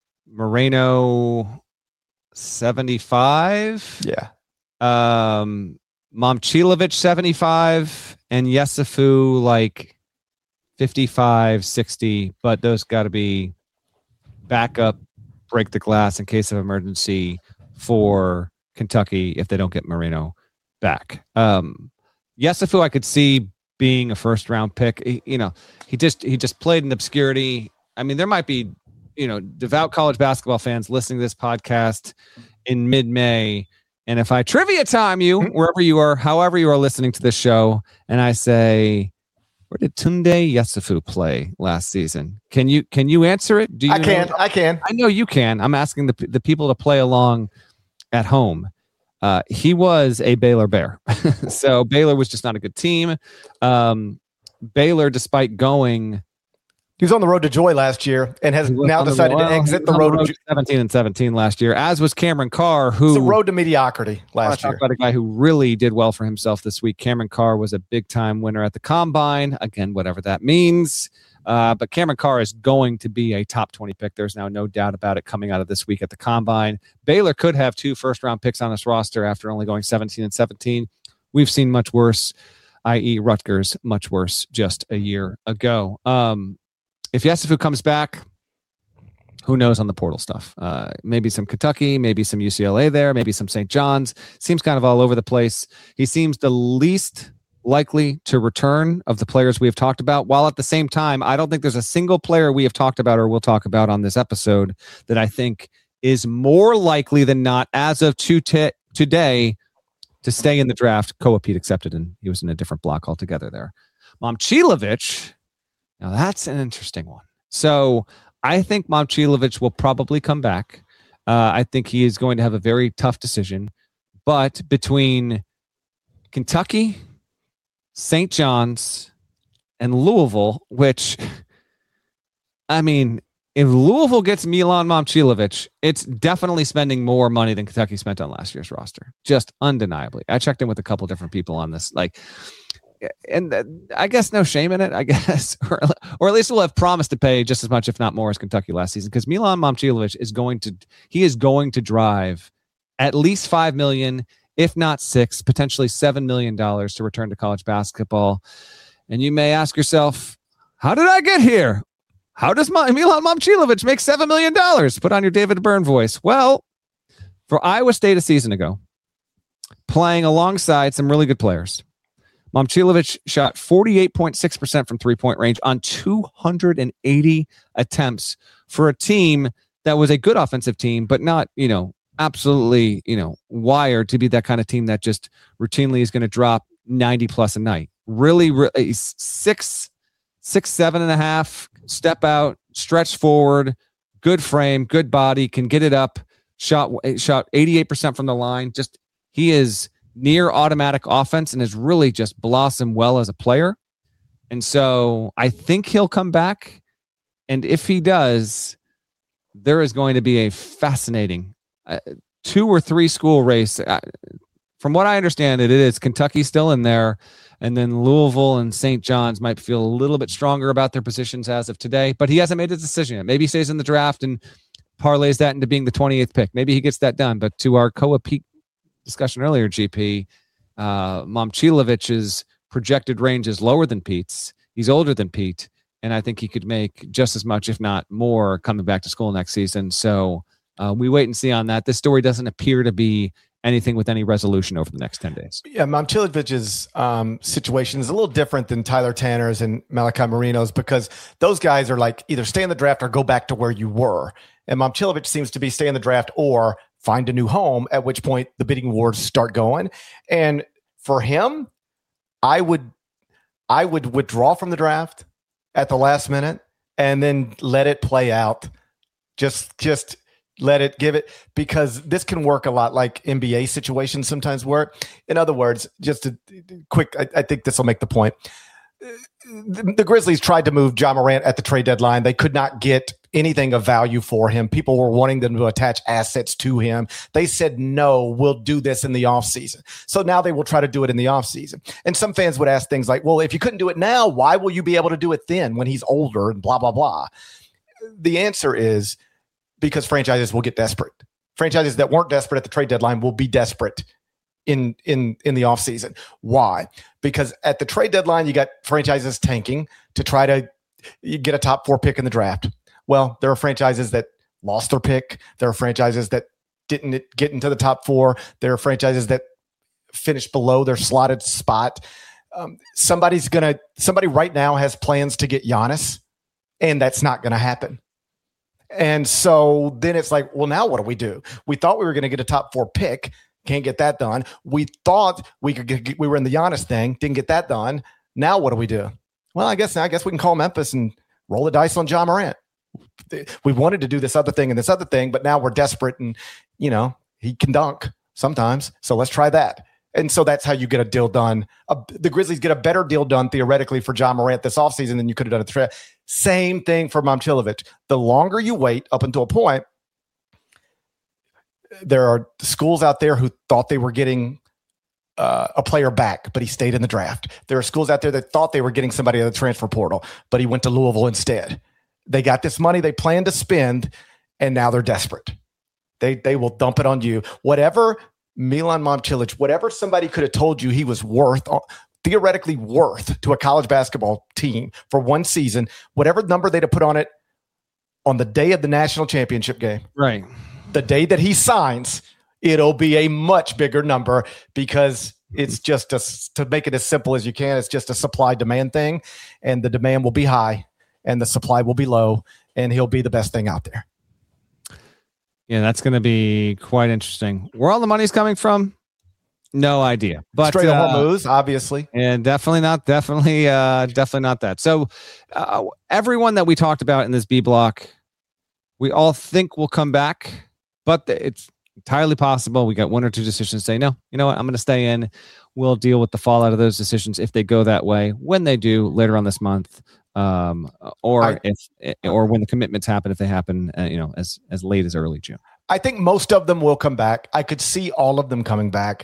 Moreno, seventy-five.
Yeah.
Um, Momcilovic, seventy-five. And Yesufu, like fifty-five, sixty. But those got to be backup, break the glass in case of emergency for Kentucky if they don't get Moreno back. Um, Yesufu, I could see being a first round pick. He, you know, he just he just played in obscurity. I mean, there might be, you know, devout college basketball fans listening to this podcast in mid-May, and if I trivia time you wherever you are, however you are listening to this show, and I say, where did Tunde Yesufu play last season? Can you can you answer it? Do you
I can.
know?
I can.
I know you can. I'm asking the the people to play along at home. Uh, he was a Baylor Bear. So Baylor was just not a good team. Um, Baylor, despite going...
He was on the road to joy last year and has now decided
the,
to exit the road,
the road
to
seventeen and seventeen last year, as was Cameron Carr, who...
It's the road to mediocrity last
talk
year.
About a guy who really did well for himself this week. Cameron Carr was a big-time winner at the Combine. Again, whatever that means. Uh, but Cameron Carr is going to be a top twenty pick. There's now no doubt about it coming out of this week at the Combine. Baylor could have two first-round picks on this roster after only going seventeen and seventeen. We've seen much worse, that is. Rutgers, much worse just a year ago. Um, if Yesufu comes back, who knows on the portal stuff? Uh, maybe some Kentucky, maybe some U C L A there, maybe some Saint John's. Seems kind of all over the place. He seems the least likely to return of the players we have talked about, while at the same time, I don't think there's a single player we have talked about or we'll talk about on this episode that I think is more likely than not, as of to t- today, to stay in the draft. Koa Pete accepted, and he was in a different block altogether there. Momcilovic, now that's an interesting one. So I think Momcilovic will probably come back. Uh, I think he is going to have a very tough decision, but between Kentucky, Saint John's, and Louisville, which, I mean, if Louisville gets Milan Momcilovic, it's definitely spending more money than Kentucky spent on last year's roster. Just undeniably. I checked in with a couple different people on this. Like, and I guess no shame in it, I guess, or, or at least we'll have promised to pay just as much, if not more, as Kentucky last season, because Milan Momcilovic is going to, he is going to drive at least five million dollars, if not six, potentially seven million dollars to return to college basketball. And you may ask yourself, how did I get here? How does Milan Momcilovic make seven million dollars? Put on your David Byrne voice. Well, for Iowa State a season ago, playing alongside some really good players, Momcilovic shot forty-eight point six percent from three-point range on two hundred eighty attempts for a team that was a good offensive team, but not, you know, absolutely, you know, wired to be that kind of team that just routinely is going to drop ninety plus a night. Really, really six, six, seven and a half, step out, stretch forward, good frame, good body, can get it up, shot, shot eighty-eight percent from the line. Just, he is near automatic offense and has really just blossomed well as a player. And so I think he'll come back. And if he does, there is going to be a fascinating uh, two or three school race. Uh, from what I understand, it, it is Kentucky still in there. And then Louisville and Saint John's might feel a little bit stronger about their positions as of today. But he hasn't made a decision yet. Maybe he stays in the draft and parlays that into being the twenty-eighth pick. Maybe he gets that done. But to our C O A peak discussion earlier, G P, uh, Momcilovic's projected range is lower than Pete's. He's older than Pete, and I think he could make just as much, if not more, coming back to school next season. So uh, we wait and see on that. This story doesn't appear to be anything with any resolution over the next ten days.
Yeah, Momcilovic's um, situation is a little different than Tyler Tanner's and Malachi Marino's, because those guys are like either stay in the draft or go back to where you were. And Momcilovic seems to be stay in the draft or find a new home, at which point the bidding wars start going. And for him, I would I would withdraw from the draft at the last minute and then let it play out. Just just let it give it, because this can work a lot like N B A situations sometimes work. In other words, just a quick, I, I think this will make the point. The, the Grizzlies tried to move Ja Morant at the trade deadline. They could not get anything of value for him. People were wanting them to attach assets to him. They said, no, we'll do this in the offseason. So now they will try to do it in the offseason. And some fans would ask things like, well, if you couldn't do it now, why will you be able to do it then when he's older and blah, blah, blah? The answer is because franchises will get desperate. Franchises that weren't desperate at the trade deadline will be desperate in in in the offseason. Why? Because at the trade deadline, you got franchises tanking to try to get a top four pick in the draft. Well, there are franchises that lost their pick. There are franchises that didn't get into the top four. There are franchises that finished below their slotted spot. Um, somebody's gonna somebody right now has plans to get Giannis, and that's not going to happen. And so then it's like, well, now what do we do? We thought we were going to get a top four pick. Can't get that done. We thought we could get, we were in the Giannis thing. Didn't get that done. Now what do we do? Well, I guess, I guess we can call Memphis and roll the dice on Ja Morant. We wanted to do this other thing and this other thing, but now we're desperate and, you know, he can dunk sometimes. So let's try that. And so that's how you get a deal done. Uh, the Grizzlies get a better deal done theoretically for Ja Morant this offseason than you could have done at the trade. Same thing for Momcilovic. The longer you wait up until a point, there are schools out there who thought they were getting uh, a player back, but he stayed in the draft. There are schools out there that thought they were getting somebody in the transfer portal, but he went to Louisville instead. They got this money they planned to spend, and now they're desperate. They they will dump it on you. Whatever Milan Momcilovic, whatever somebody could have told you he was worth, theoretically worth to a college basketball team for one season, whatever number they'd have put on it on the day of the national championship game.
Right.
The day that he signs, it'll be a much bigger number because it's just a, to make it as simple as you can, it's just a supply demand thing, and the demand will be high and the supply will be low, and he'll be the best thing out there.
Yeah, that's going to be quite interesting. Where all the money's coming from, no idea. But
straight
uh,
Hormuz, obviously,
and definitely not, definitely, uh, definitely not that. So, uh, everyone that we talked about in this B block, we all think will come back, but it's entirely possible. We got one or two decisions say, no, you know what, I'm going to stay in. We'll deal with the fallout of those decisions if they go that way. When they do later on this month. Um, or I, if, or when the commitments happen, if they happen, uh, you know, as, as late as early June.
I think most of them will come back. I could see all of them coming back.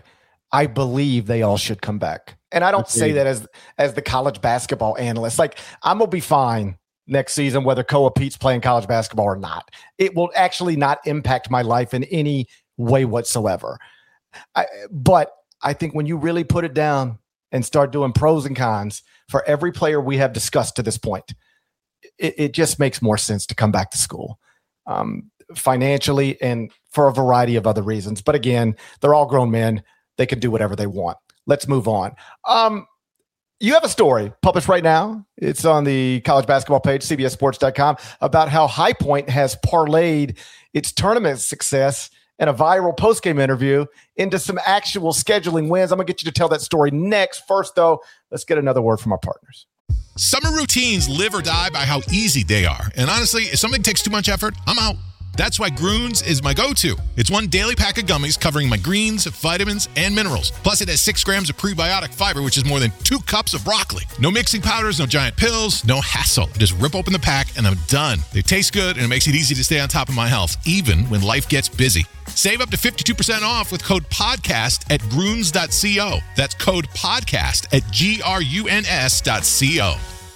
I believe they all should come back. And I don't okay. say that as as the college basketball analyst. Like, I'm going to be fine next season, whether Koa Pete's playing college basketball or not. It will actually not impact my life in any way whatsoever. I, but I think when you really put it down and start doing pros and cons for every player we have discussed to this point, it, it just makes more sense to come back to school um, financially and for a variety of other reasons. But again, they're all grown men. They can do whatever they want. Let's move on. Um, you have a story published right now. It's on the college basketball page, C B S sports dot com, about how High Point has parlayed its tournament success and a viral postgame interview into some actual scheduling wins. I'm going to get you to tell that story next. First, though, let's get another word from our partners.
Summer routines live or die by how easy they are. And honestly, if something takes too much effort, I'm out. That's why Groones is my go-to. It's one daily pack of gummies covering my greens, vitamins, and minerals. Plus, it has six grams of prebiotic fiber, which is more than two cups of broccoli. No mixing powders, no giant pills, no hassle. Just rip open the pack, and I'm done. They taste good, and it makes it easy to stay on top of my health, even when life gets busy. Save up to fifty-two percent off with code PODCAST at groones dot co. That's code PODCAST at G R U N S dot C O.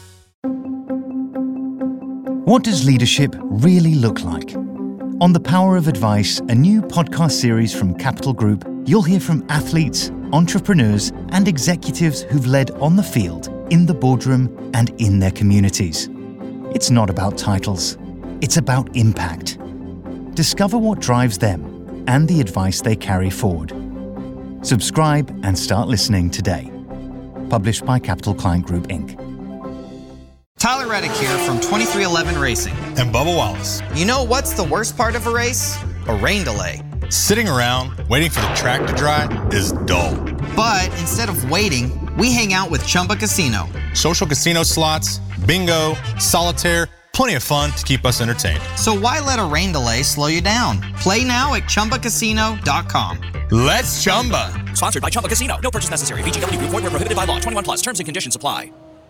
What does leadership really look like? On The Power of Advice, a new podcast series from Capital Group, you'll hear from athletes, entrepreneurs, and executives who've led on the field, in the boardroom, and in their communities. It's not about titles. It's about impact. Discover what drives them and the advice they carry forward. Subscribe and start listening today. Published by Capital Client Group, Incorporated.
Tyler Reddick here from twenty-three eleven Racing.
And Bubba Wallace.
You know what's the worst part of a race? A rain delay.
Sitting around, waiting for the track to dry is dull.
But instead of waiting, we hang out with Chumba Casino.
Social casino slots, bingo, solitaire, plenty of fun to keep us entertained.
So why let a rain delay slow you down? Play now at chumba casino dot com.
Let's Chumba.
Sponsored by Chumba Casino. No purchase necessary. V G W Group. Void where prohibited by law. twenty-one plus. Terms and conditions apply.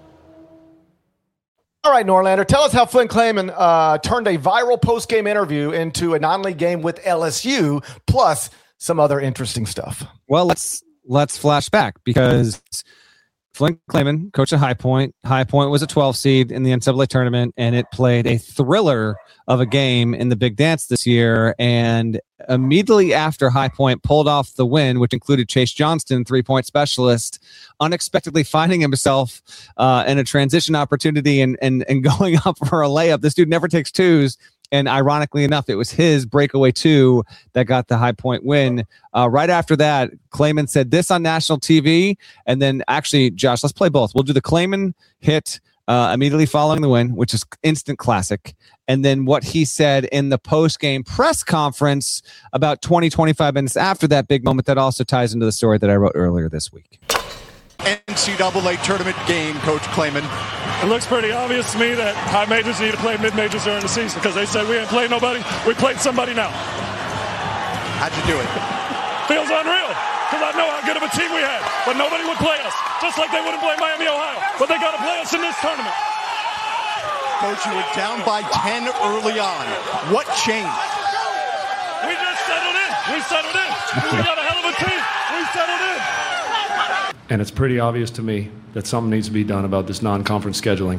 All right, Norlander, tell us how Flynn Clayman uh, turned a viral post-game interview into a non-league game with L S U, plus some other interesting stuff.
Well, let's let's flash back because Flynn Clayman, coach at High Point. High Point was a twelve seed in the N C double A tournament, and it played a thriller of a game in the Big Dance this year. And immediately after High Point pulled off the win, which included Chase Johnston, three-point specialist, unexpectedly finding himself uh, in a transition opportunity and, and, and going up for a layup. This dude never takes twos. And ironically enough, it was his breakaway two that got the High Point win. Uh, right after that, Clayman said this on national T V. And then actually, Josh, let's play both. We'll do the Clayman hit uh, immediately following the win, which is instant classic. And then what he said in the post-game press conference about twenty, twenty-five minutes after that big moment that also ties into the story that I wrote earlier this week.
N C double A tournament game, Coach Clayman.
It looks pretty obvious to me that high majors need to play mid-majors during the season because they said we ain't played nobody. We played somebody now.
How'd you do it?
Feels unreal because I know how good of a team we had, but nobody would play us, just like they wouldn't play Miami, Ohio. But they got to play us in this tournament.
Coach, you were down by ten early on. What changed?
We just settled in. We settled in. We got a hell of a team. We settled in.
And it's pretty obvious to me that something needs to be done about this non-conference scheduling.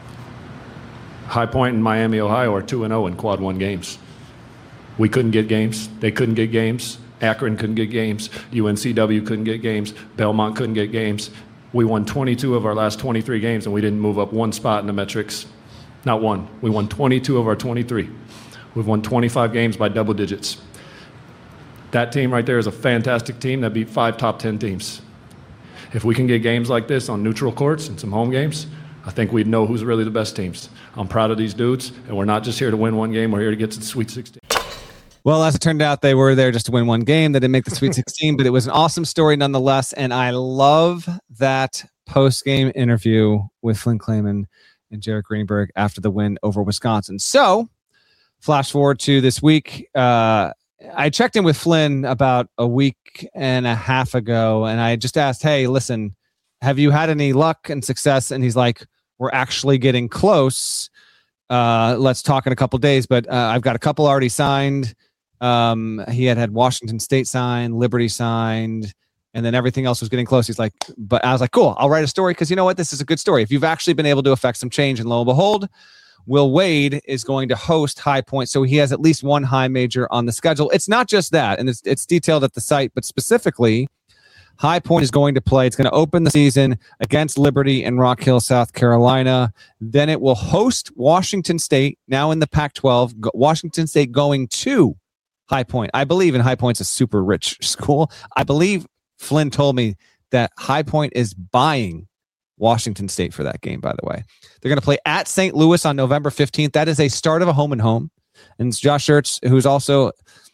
High Point and Miami, Ohio are two and oh in quad one games. We couldn't get games. They couldn't get games. Akron couldn't get games. U N C W couldn't get games. Belmont couldn't get games. We won twenty-two of our last twenty-three games, and we didn't move up one spot in the metrics. Not one. We won twenty-two of our twenty-three. We've won twenty-five games by double digits. That team right there is a fantastic team that beat five top ten teams. If we can get games like this on neutral courts and some home games, I think we'd know who's really the best teams. I'm proud of these dudes, and we're not just here to win one game. We're here to get to the Sweet sixteen.
Well, as it turned out, they were there just to win one game. They didn't make the Sweet sixteen, but it was an awesome story nonetheless, and I love that post-game interview with Flynn Clayman and Jarek Greenberg after the win over Wisconsin. So, flash forward to this week. Uh, I checked in with Flynn about a week and a half ago, and I just asked, hey, listen, have you had any luck and success? And he's like, we're actually getting close. Uh, let's talk in a couple days, but uh, I've got a couple already signed. Um, he had had Washington State signed, Liberty signed, And then everything else was getting close. He's like, but I was like, cool, I'll write a story because you know what? This is a good story. If you've actually been able to affect some change, and lo and behold, Will Wade is going to host High Point. So he has at least one high major on the schedule. It's not just that, and it's, it's detailed at the site, but specifically, High Point is going to play. It's going to open the season against Liberty in Rock Hill, South Carolina. Then it will host Washington State, now in the Pac twelve. Washington State going to High Point. I believe in High Point's a super rich school. I believe Flynn told me that High Point is buying Washington State for that game, by the way. They're going to play at Saint Louis on November fifteenth. That is a start of a home and home. And it's Josh Schertz, who's also,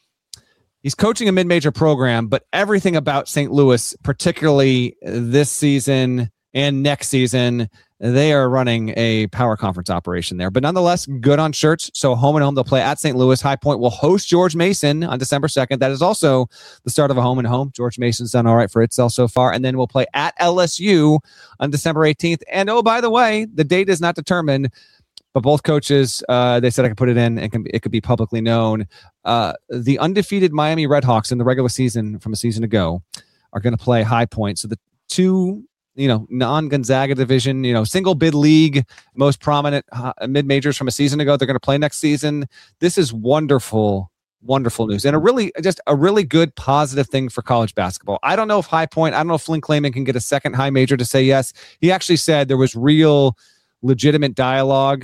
he's coaching a mid-major program, but everything about Saint Louis, particularly this season and next season, they are running a power conference operation there. But nonetheless, good on Schertz. So home and home, they'll play at Saint Louis. High Point will host George Mason on December second. That is also the start of a home and home. George Mason's done all right for itself so far. And then we'll play at L S U on December eighteenth. And oh, by the way, the date is not determined, but both coaches, uh, they said I could put it in. It can it could be publicly known. Uh, the undefeated Miami Redhawks in the regular season from a season ago are going to play High Point. So the two, you know, non-Gonzaga division, you know, single bid league, most prominent uh, mid-majors from a season ago, they're going to play next season. This is wonderful, wonderful news. And a really, just a really good positive thing for college basketball. I don't know if High Point, I don't know if Flynn Clayman can get a second high major to say yes. He actually said there was real legitimate dialogue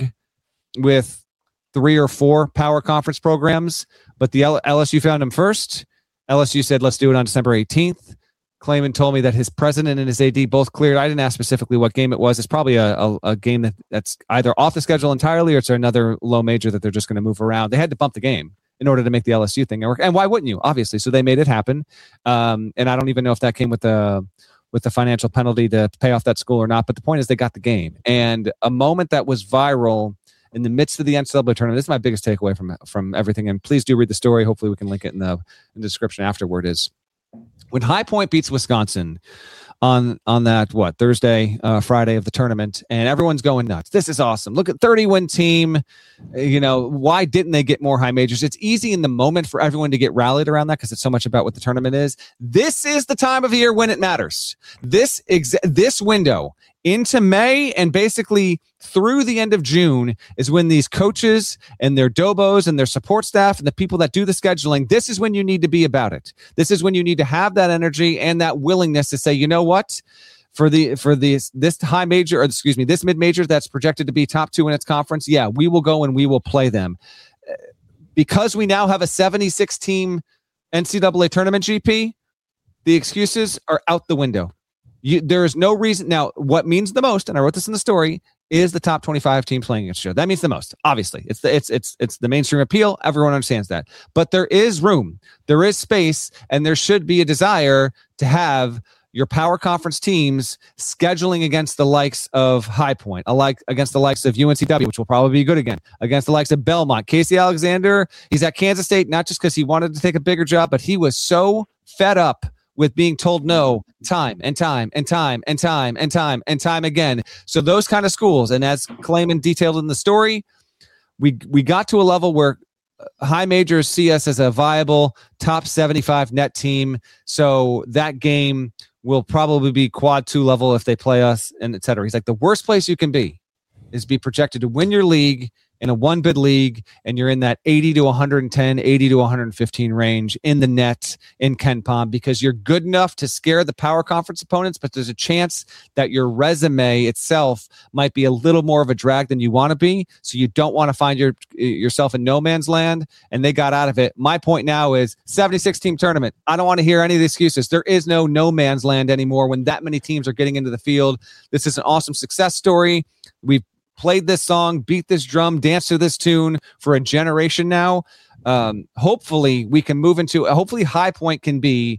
with three or four power conference programs, but the L- LSU found him first. L S U said, let's do it on December eighteenth. Clayman told me that his president and his A D both cleared. I didn't ask specifically what game it was. It's probably a, a, a game that, that's either off the schedule entirely or it's another low major that they're just going to move around. They had to bump the game in order to make the L S U thing work. And why wouldn't you? Obviously. So they made it happen. Um, and I don't even know if that came with the with the financial penalty to pay off that school or not. But the point is they got the game. And a moment that was viral in the midst of the N C double A tournament, this is my biggest takeaway from from everything. And please do read the story. Hopefully we can link it in the, in the description afterward. Is when High Point beats Wisconsin on on that, what, Thursday, uh, Friday of the tournament, and everyone's going nuts. This is awesome. Look at thirty-win team. You know, why didn't they get more high majors? It's easy in the moment for everyone to get rallied around that because it's so much about what the tournament is. This is the time of year when it matters. This ex- this window into May and basically through the end of June is when these coaches and their dobos and their support staff and the people that do the scheduling, this is when you need to be about it. This is when you need to have that energy and that willingness to say, you know what, for the for this this high major, or excuse me, this mid major that's projected to be top two in its conference, yeah, we will go and we will play them. Because we now have a seventy-six team N C double A tournament, G P, the excuses are out the window. You, there is no reason. Now, what means the most, and I wrote this in the story, is the top twenty-five team playing against each other. That means the most. Obviously, it's the it's it's it's the mainstream appeal. Everyone understands that. But there is room, there is space, and there should be a desire to have your power conference teams scheduling against the likes of High Point, alike against the likes of U N C W, which will probably be good again, against the likes of Belmont. Casey Alexander, he's at Kansas State, not just because he wanted to take a bigger job, but he was so fed up with being told no time and time and time and time and time and time again. So those kind of schools, and as Clayman detailed in the story, we we got to a level where high majors see us as a viable top seventy-five net team. So that game will probably be quad two level if they play us, and et cetera. He's like, the worst place you can be is be projected to win your league in a one bid league, and you're in that eighty to one ten, eighty to one fifteen range in the net in KenPom, because you're good enough to scare the power conference opponents, but there's a chance that your resume itself might be a little more of a drag than you want to be. So you don't want to find your yourself in no man's land, and they got out of it. My point now is seventy-six team tournament. I don't want to hear any of the excuses. There is no no man's land anymore when that many teams are getting into the field. This is an awesome success story. We've played this song, beat this drum, dance to this tune for a generation now. Um, hopefully we can move into, hopefully High Point can be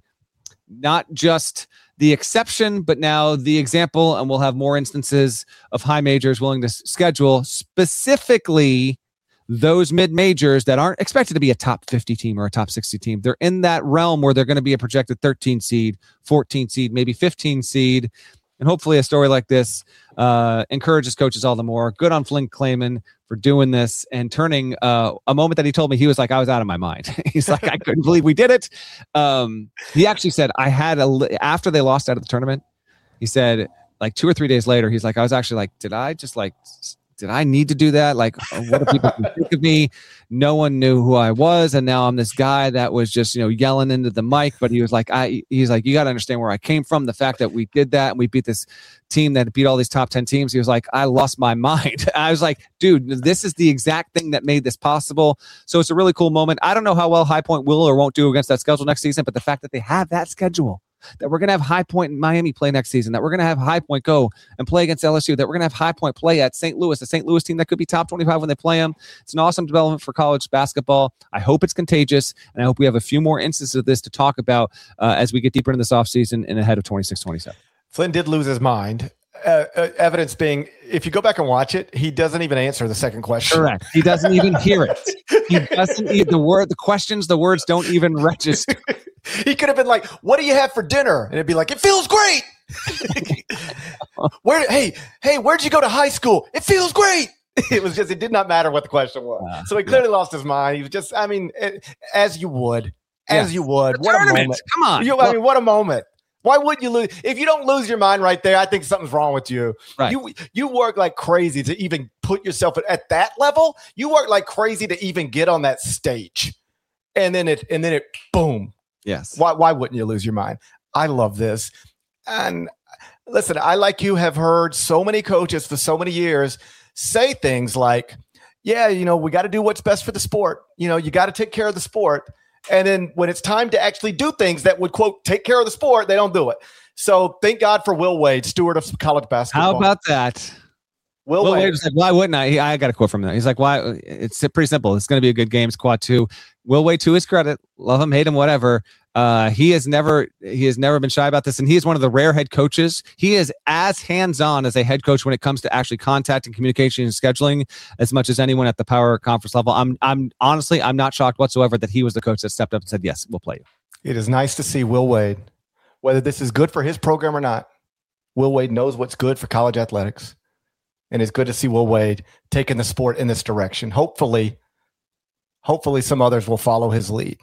not just the exception, but now the example, and we'll have more instances of high majors willing to schedule specifically those mid majors that aren't expected to be a top fifty team or a top sixty team. They're in that realm where they're going to be a projected thirteen seed, fourteen seed, maybe fifteen seed. And hopefully a story like this uh, encourages coaches all the more. Good on Flynn Clayman for doing this and turning uh, a moment that he told me, he was like, I was out of my mind. He's like, I couldn't believe we did it. Um, he actually said, I had a, li- after they lost out of the tournament, he said like two or three days later, he's like, I was actually like, did I just like, did I need to do that? Like, what do people think of me? No one knew who I was. And now I'm this guy that was just, you know, yelling into the mic. But he was like, I, he's like, you got to understand where I came from. The fact that we did that and we beat this team that beat all these top ten teams. He was like, I lost my mind. I was like, dude, this is the exact thing that made this possible. So it's a really cool moment. I don't know how well High Point will or won't do against that schedule next season, but the fact that they have that schedule, that we're going to have High Point in Miami play next season, that we're going to have High Point go and play against L S U, that we're going to have High Point play at Saint Louis, a Saint Louis team that could be top twenty-five when they play them. It's an awesome development for college basketball. I hope it's contagious, and I hope we have a few more instances of this to talk about uh, as we get deeper into this offseason and ahead of twenty-six twenty-seven.
Flynn did lose his mind. Uh, uh, evidence being, if you go back and watch it, he doesn't even answer the second question.
Correct. He doesn't even hear it. He doesn't even, the word, the questions, the words don't even register.
He could have been like, what do you have for dinner? And it'd be like, it feels great. Where, hey, hey, where'd you go to high school? It feels great. It was just, it did not matter what the question was. Uh, so he clearly yeah. lost his mind. He was just, I mean, it, as you would, as yes. you would.
The
what
tournament.
a moment.
Come on.
You, I mean, what a moment. Why would you lose? If you don't lose your mind right there, I think something's wrong with you.
Right.
You you work like crazy to even put yourself at, at that level. You work like crazy to even get on that stage. And then it, and then it, boom.
Yes.
Why, why wouldn't you lose your mind? I love this. And listen, I, like you, have heard so many coaches for so many years say things like, yeah, you know, we got to do what's best for the sport. You know, you got to take care of the sport. And then when it's time to actually do things that would, quote, take care of the sport, they don't do it. So thank God for Will Wade, steward of college basketball.
How about that?
Will,
Will
Wade.
Wade was like, why wouldn't I? He, I got a quote from him. He's like, why? It's pretty simple. It's going to be a good game. It's quad two. Will Wade, to his credit, love him, hate him, whatever. Uh, he has never he has never been shy about this, and he is one of the rare head coaches. He is as hands-on as a head coach when it comes to actually contact and communication and scheduling as much as anyone at the power conference level. I'm I'm honestly I'm not shocked whatsoever that he was the coach that stepped up and said, yes, we'll play you.
It is nice to see Will Wade, whether this is good for his program or not. Will Wade knows what's good for college athletics, and it's good to see Will Wade taking the sport in this direction. Hopefully, hopefully some others will follow his lead.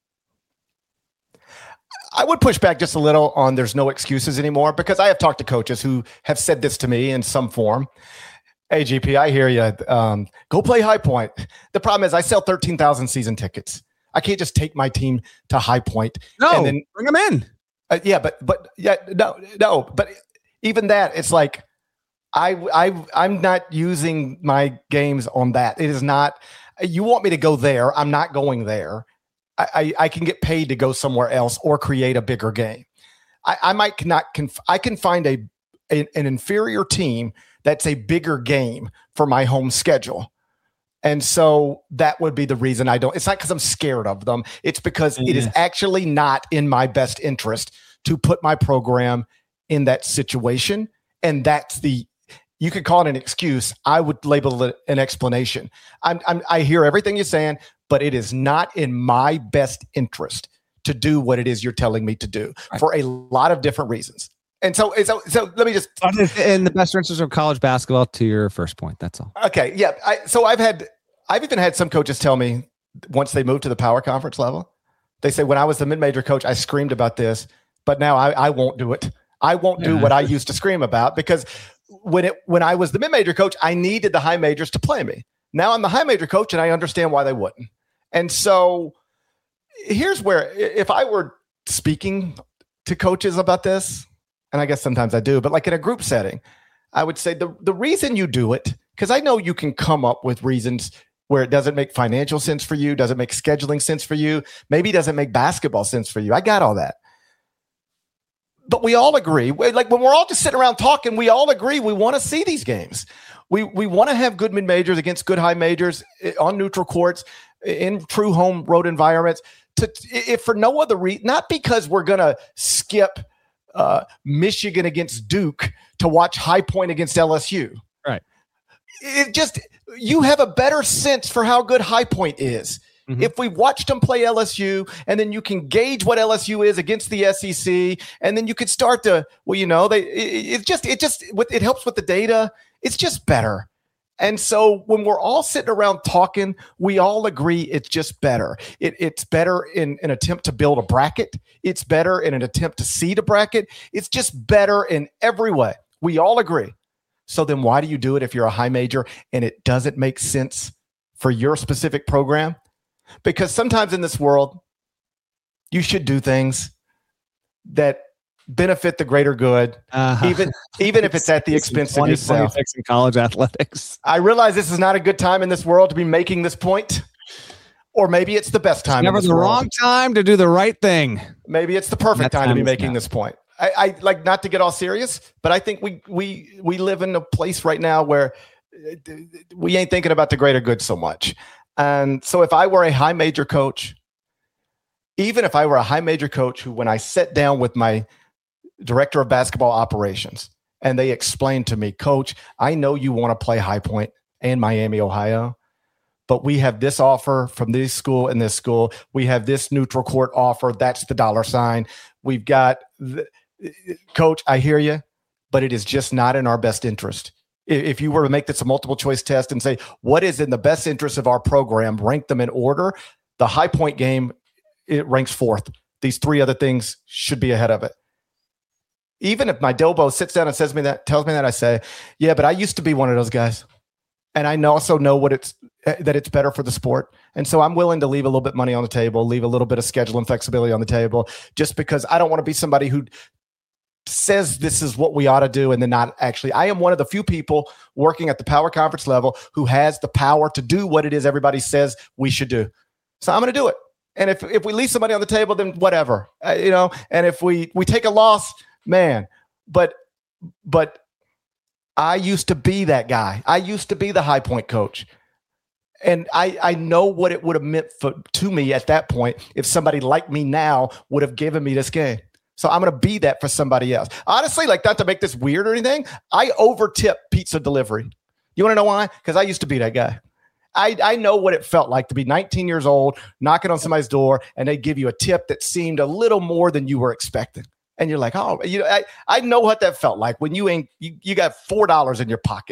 I would push back just a little on there's no excuses anymore, because I have talked to coaches who have said this to me in some form. Hey, G P, I hear you. Um, go play High Point. The problem is I sell thirteen thousand season tickets. I can't just take my team to High Point.
No,
and then,
bring them in.
Uh, yeah, but but yeah, no, no. But even that, it's like I I I'm not using my games on that. It is not. You want me to go there? I'm not going there. I, I can get paid to go somewhere else or create a bigger game. I, I might not. Conf- I can find a, a an inferior team that's a bigger game for my home schedule, and so that would be the reason I don't. It's not because I'm scared of them. It's because mm-hmm. it is actually not in my best interest to put my program in that situation, and that's the. You could call it an excuse. I would label it an explanation. I'm, I'm, I hear everything you're saying, but it is not in my best interest to do what it is you're telling me to do right. for a lot of different reasons. And so, so, so let me just.
In the best interest of college basketball, to your first point, that's all.
Okay, yeah. I, so I've had, I've even had some coaches tell me once they moved to the power conference level, they say, when I was the mid-major coach, I screamed about this, but now I, I won't do it. I won't do yeah. what I used to scream about, because when it when I was the mid-major coach, I needed the high majors to play me. Now I'm the high major coach, and I understand why they wouldn't. And so here's where, if I were speaking to coaches about this, and I guess sometimes I do, but like in a group setting, I would say the, the reason you do it, because I know you can come up with reasons where it doesn't make financial sense for you, doesn't make scheduling sense for you, maybe doesn't make basketball sense for you. I got all that. But we all agree, like when we're all just sitting around talking, we all agree we want to see these games. We we want to have good mid-majors against good high majors on neutral courts, in true home road environments. To if for no other reason, not because we're going to skip uh, Michigan against Duke to watch High Point against L S U.
Right.
It just, you have a better sense for how good High Point is. Mm-hmm. If we watched them play L S U, and then you can gauge what L S U is against the S E C, and then you could start to, well, you know, they it, it just it just it helps with the data. It's just better. And so when we're all sitting around talking, we all agree it's just better. It, it's better in an attempt to build a bracket. It's better in an attempt to seed a bracket. It's just better in every way. We all agree. So then why do you do it if you're a high major and it doesn't make sense for your specific program? Because sometimes in this world, you should do things that benefit the greater good, uh, even even if it's at the expense of yourself.
In college athletics.
I realize this is not a good time in this world to be making this point, or maybe it's the best time.
It's never
in this
the
world.
wrong time to do the right thing.
Maybe it's the perfect time, time to be making
now.
this point. I, I like not to get all serious, but I think we we we live in a place right now where we ain't thinking about the greater good so much. And so if I were a high major coach, even if I were a high major coach who, when I sat down with my director of basketball operations, and they explained to me, Coach, I know you want to play High Point and Miami, Ohio, but we have this offer from this school and this school. We have this neutral court offer. That's the dollar sign. We've got, the, Coach, I hear you, but it is just not in our best interest. If you were to make this a multiple choice test and say, what is in the best interest of our program, rank them in order, the High Point game, it ranks fourth. These three other things should be ahead of it. Even if my Delbo sits down and says me that, tells me that, I say, yeah, but I used to be one of those guys. And I also know what it's, that it's better for the sport. And so I'm willing to leave a little bit of money on the table, leave a little bit of schedule and flexibility on the table, just because I don't want to be somebody who says this is what we ought to do and then not actually. I am one of the few people working at the power conference level who has the power to do what it is everybody says we should do. So I'm going to do it. And if, if we leave somebody on the table, then whatever, uh, you know, and if we, we take a loss, man, but, but I used to be that guy. I used to be the High Point coach. And I, I know what it would have meant for, to me at that point if somebody like me now would have given me this game. So I'm going to be that for somebody else. Honestly, like, not to make this weird or anything, I overtip pizza delivery. You want to know why? Because I used to be that guy. I, I know what it felt like to be nineteen years old, knocking on somebody's door, and they give you a tip that seemed a little more than you were expecting. And you're like, oh, you know, I, I know what that felt like when you ain't you, you got four dollars in your pocket.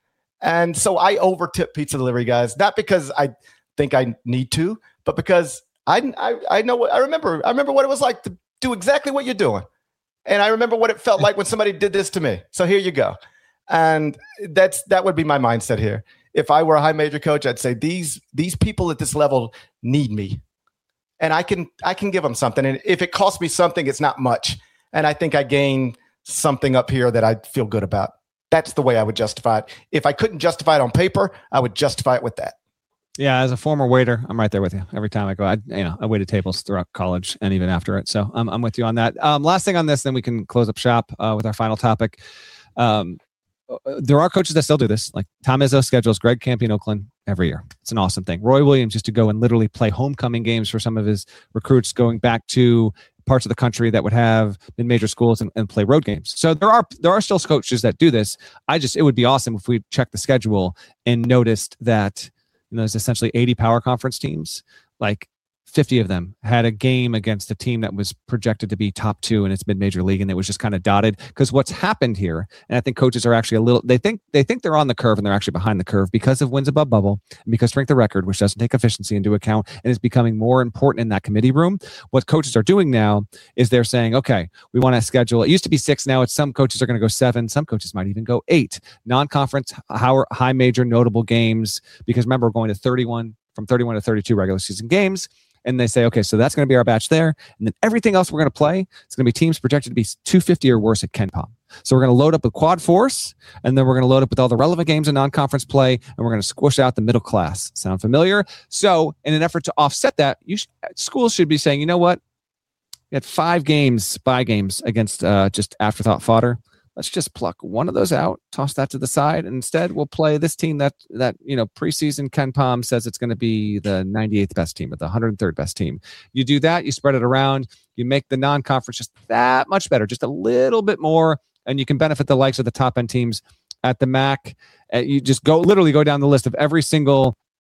And so I overtip pizza delivery guys, not because I think I need to, but because I I, I know what I remember. I remember what it was like to do exactly what you're doing. And I remember what it felt like when somebody did this to me. So here you go. And that's that would be my mindset here. If I were a high major coach, I'd say these these people at this level need me. And I can I can give them something. And if it costs me something, it's not much. And I think I gain something up here that I feel good about. That's the way I would justify it. If I couldn't justify it on paper, I would justify it with that.
Yeah, as a former waiter, I'm right there with you. Every time I go, I you know I waited tables throughout college and even after it. So I'm I'm with you on that. Um, last thing on this, then we can close up shop uh, with our final topic. Um, there are coaches that still do this. Like Tom Izzo schedules Greg Kampe in Oakland every year. It's an awesome thing. Roy Williams used to go and literally play homecoming games for some of his recruits going back to parts of the country that would have mid-major schools and, and play road games. So there are there are still coaches that do this. I just it would be awesome if we checked the schedule and noticed that you know, there's essentially eighty power conference teams, like fifty of them had a game against a team that was projected to be top two in its mid-major league, and it was just kind of dotted. Because what's happened here, and I think coaches are actually a little, they think they think they're on the curve, and they're actually behind the curve because of wins above bubble, and because strength of record, which doesn't take efficiency into account, and is becoming more important in that committee room. What coaches are doing now is they're saying, okay, we want to schedule, it used to be six, now it's some coaches are going to go seven, some coaches might even go eight, non-conference, high major notable games, because remember, we're going to thirty-one, from thirty-one to thirty-two regular season games. And they say, okay, so that's going to be our batch there. And then everything else we're going to play, it's going to be teams projected to be two fifty or worse at KenPom. So we're going to load up with Quad Force, and then we're going to load up with all the relevant games in non-conference play, and we're going to squish out the middle class. Sound familiar? So in an effort to offset that, you sh- schools should be saying, you know what? We had five games, spy games against uh, just afterthought fodder. Let's just pluck one of those out, toss that to the side, and instead we'll play this team that, that you know, preseason KenPom says it's going to be the ninety-eighth best team or the one hundred third best team. You do that, you spread it around, you make the non-conference just that much better, just a little bit more, and you can benefit the likes of the top-end teams at the M A C. Uh, you just go literally go down the list of every single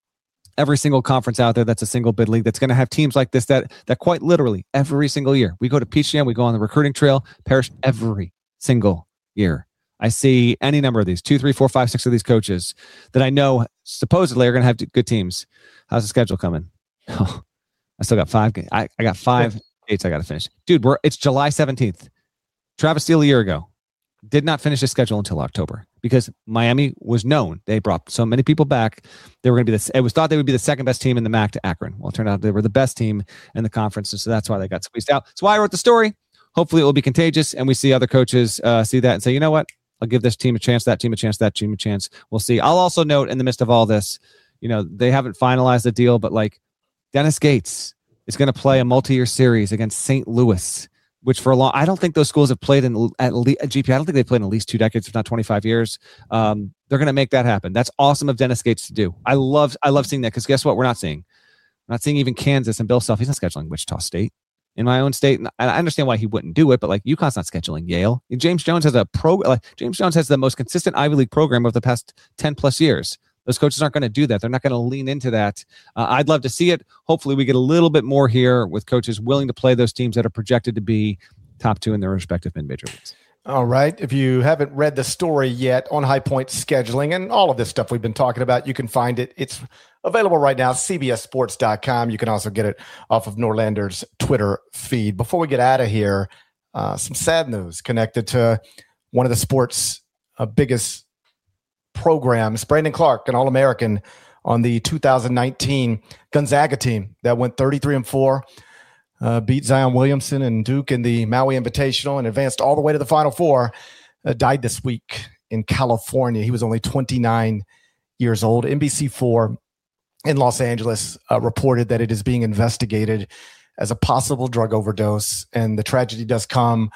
every single conference out there that's a single bid league that's going to have teams like this that that quite literally every single year. We go to Peach Jam, we go on the recruiting trail, Parrish every single year. I see any number of these, two, three, four, five, six of these coaches that I know supposedly are going to have good teams. How's the schedule coming? Oh, I still got five. I, I got five dates I got to finish. Dude, we're it's July seventeenth. Travis Steele a year ago did not finish his schedule until October because Miami was known. They brought so many people back. They were going to be this. It was thought they would be the second best team in the M A C to Akron. Well, it turned out they were the best team in the conference, and so that's why they got squeezed out. That's why I wrote the story. Hopefully, it will be contagious, and we see other coaches uh, see that and say, you know what? I'll give this team a chance, that team a chance, that team a chance. We'll see. I'll also note in the midst of all this, you know, they haven't finalized the deal, but like Dennis Gates is going to play a multi-year series against Saint Louis, which for a long, I don't think those schools have played in at, le- at G P. I don't think they've played in at least two decades, if not twenty-five years. Um, they're going to make that happen. That's awesome of Dennis Gates to do. I love, I love seeing that because guess what? We're not seeing, we're not seeing even Kansas and Bill Self. He's not scheduling Wichita State in my own state. And I understand why he wouldn't do it, but like UConn's not scheduling Yale. And James Jones has a pro. Like, James Jones has the most consistent Ivy League program of the past ten plus years. Those coaches aren't going to do that. They're not going to lean into that. Uh, I'd love to see it. Hopefully we get a little bit more here with coaches willing to play those teams that are projected to be top two in their respective mid-major leagues.
All right. If you haven't read the story yet on High Point scheduling and all of this stuff we've been talking about, you can find it. It's available right now, C B S sports dot com. You can also get it off of Norlander's Twitter feed. Before we get out of here, uh, some sad news connected to one of the sport's uh, biggest programs, Brandon Clark, an All-American on the two thousand nineteen Gonzaga team that went thirty-three and four, uh, beat Zion Williamson and Duke in the Maui Invitational and advanced all the way to the Final Four, uh, died this week in California. He was only twenty-nine years old. N B C four in Los Angeles uh, reported that it is being investigated as a possible drug overdose, and the tragedy does come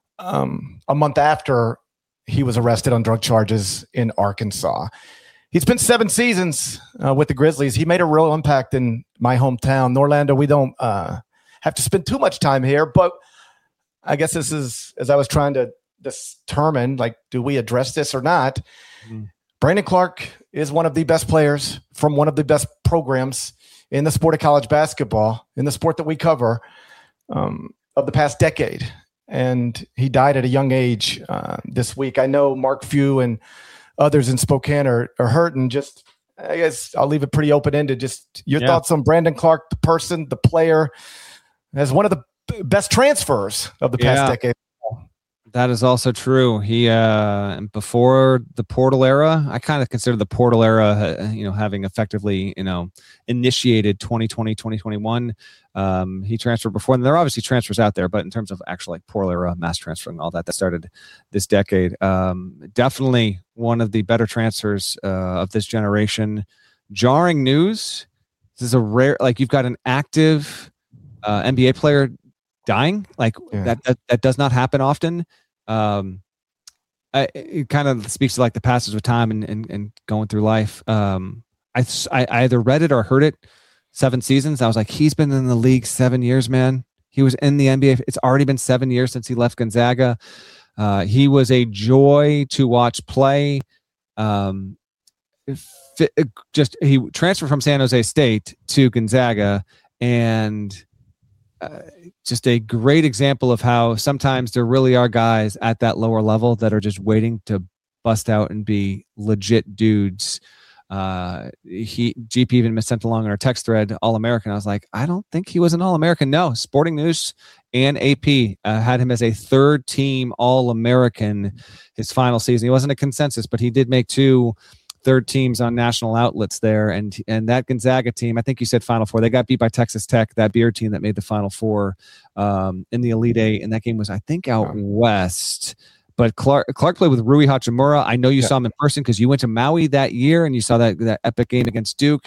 um, a month after he was arrested on drug charges in Arkansas. He's been seven seasons uh, with the Grizzlies. He made a real impact in my hometown. Norlander, we don't uh, have to spend too much time here, but I guess this is, as I was trying to determine, like, do we address this or not? Mm-hmm. Brandon Clark is one of the best players from one of the best programs in the sport of college basketball, in the sport that we cover, um, of the past decade. And he died at a young age uh, this week. I know Mark Few and others in Spokane are, are hurting. Just, I guess I'll leave it pretty open-ended. Just your yeah. thoughts on Brandon Clark, the person, the player, as one of the b- best transfers of the past
yeah.
decade.
That is also true. He, uh, before the portal era, I kind of consider the portal era, uh, you know, having effectively, you know, initiated twenty twenty, twenty twenty-one. Um, he transferred before, and there are obviously transfers out there, but in terms of actual like portal era, mass transferring, all that, that started this decade. Um, definitely one of the better transfers uh, of this generation. Jarring news. This is a rare, like you've got an active uh, N B A player dying. Like yeah. that, that, that does not happen often. Um, I, it kind of speaks to like the passage of time and, and, and going through life. Um, I, I either read it or heard it. Seven seasons. I was like, he's been in the league seven years, man. He was in the N B A. It's already been seven years since he left Gonzaga. Uh, he was a joy to watch play. Um, it, it just he transferred from San Jose State to Gonzaga, and uh, just a great example of how sometimes there really are guys at that lower level that are just waiting to bust out and be legit dudes. Uh, he G P even sent along in our text thread, All-American. I was like, I don't think he was an All-American. No, Sporting News and A P uh, had him as a third team All-American his final season. He wasn't a consensus, but he did make two third teams on national outlets there. And, and that Gonzaga team, I think you said Final Four, they got beat by Texas Tech, that beer team that made the Final Four um, in the Elite Eight. And that game was, I think, out west. But Clark, Clark played with Rui Hachimura. I know you yeah. saw him in person because you went to Maui that year and you saw that, that epic game against Duke.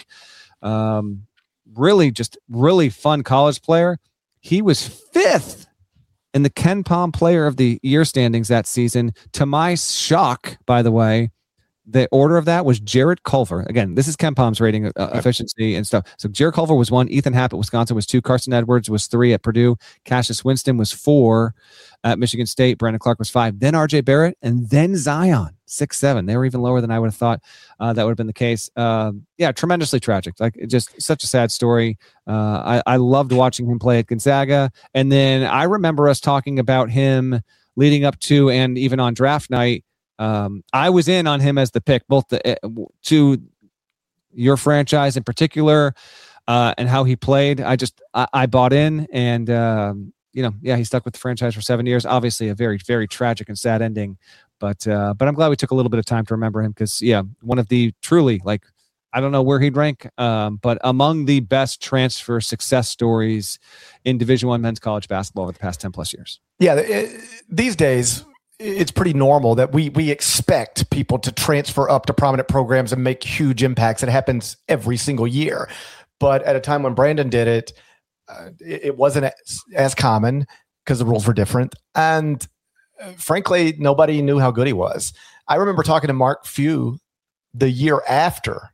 Um, really, just really fun college player. He was fifth in the Ken Palm Player of the Year standings that season. To my shock, by the way, the order of that was Jarrett Culver. Again, this is KenPom's rating uh, efficiency and stuff. So Jarrett Culver was one. Ethan Happ at Wisconsin was two. Carson Edwards was three at Purdue. Cassius Winston was four at Michigan State. Brandon Clark was five. Then R J Barrett and then Zion, six, seven. They were even lower than I would have thought uh, that would have been the case. Uh, yeah, tremendously tragic. Like just such a sad story. Uh, I, I loved watching him play at Gonzaga. And then I remember us talking about him leading up to and even on draft night. Um, I was in on him as the pick, both the, uh, to your franchise in particular, uh, and how he played. I just, I, I bought in and, um, you know, yeah, he stuck with the franchise for seven years, obviously a very, very tragic and sad ending, but, uh, but I'm glad we took a little bit of time to remember him. Cause yeah, one of the truly like, I don't know where he'd rank, um, but among the best transfer success stories in Division One men's college basketball over the past ten plus years.
Yeah. It, these days, it's pretty normal that we we expect people to transfer up to prominent programs and make huge impacts. It happens every single year. But at a time when Brandon did it, uh, it, it wasn't as, as common because the rules were different. And uh, frankly, nobody knew how good he was. I remember talking to Mark Few the year after,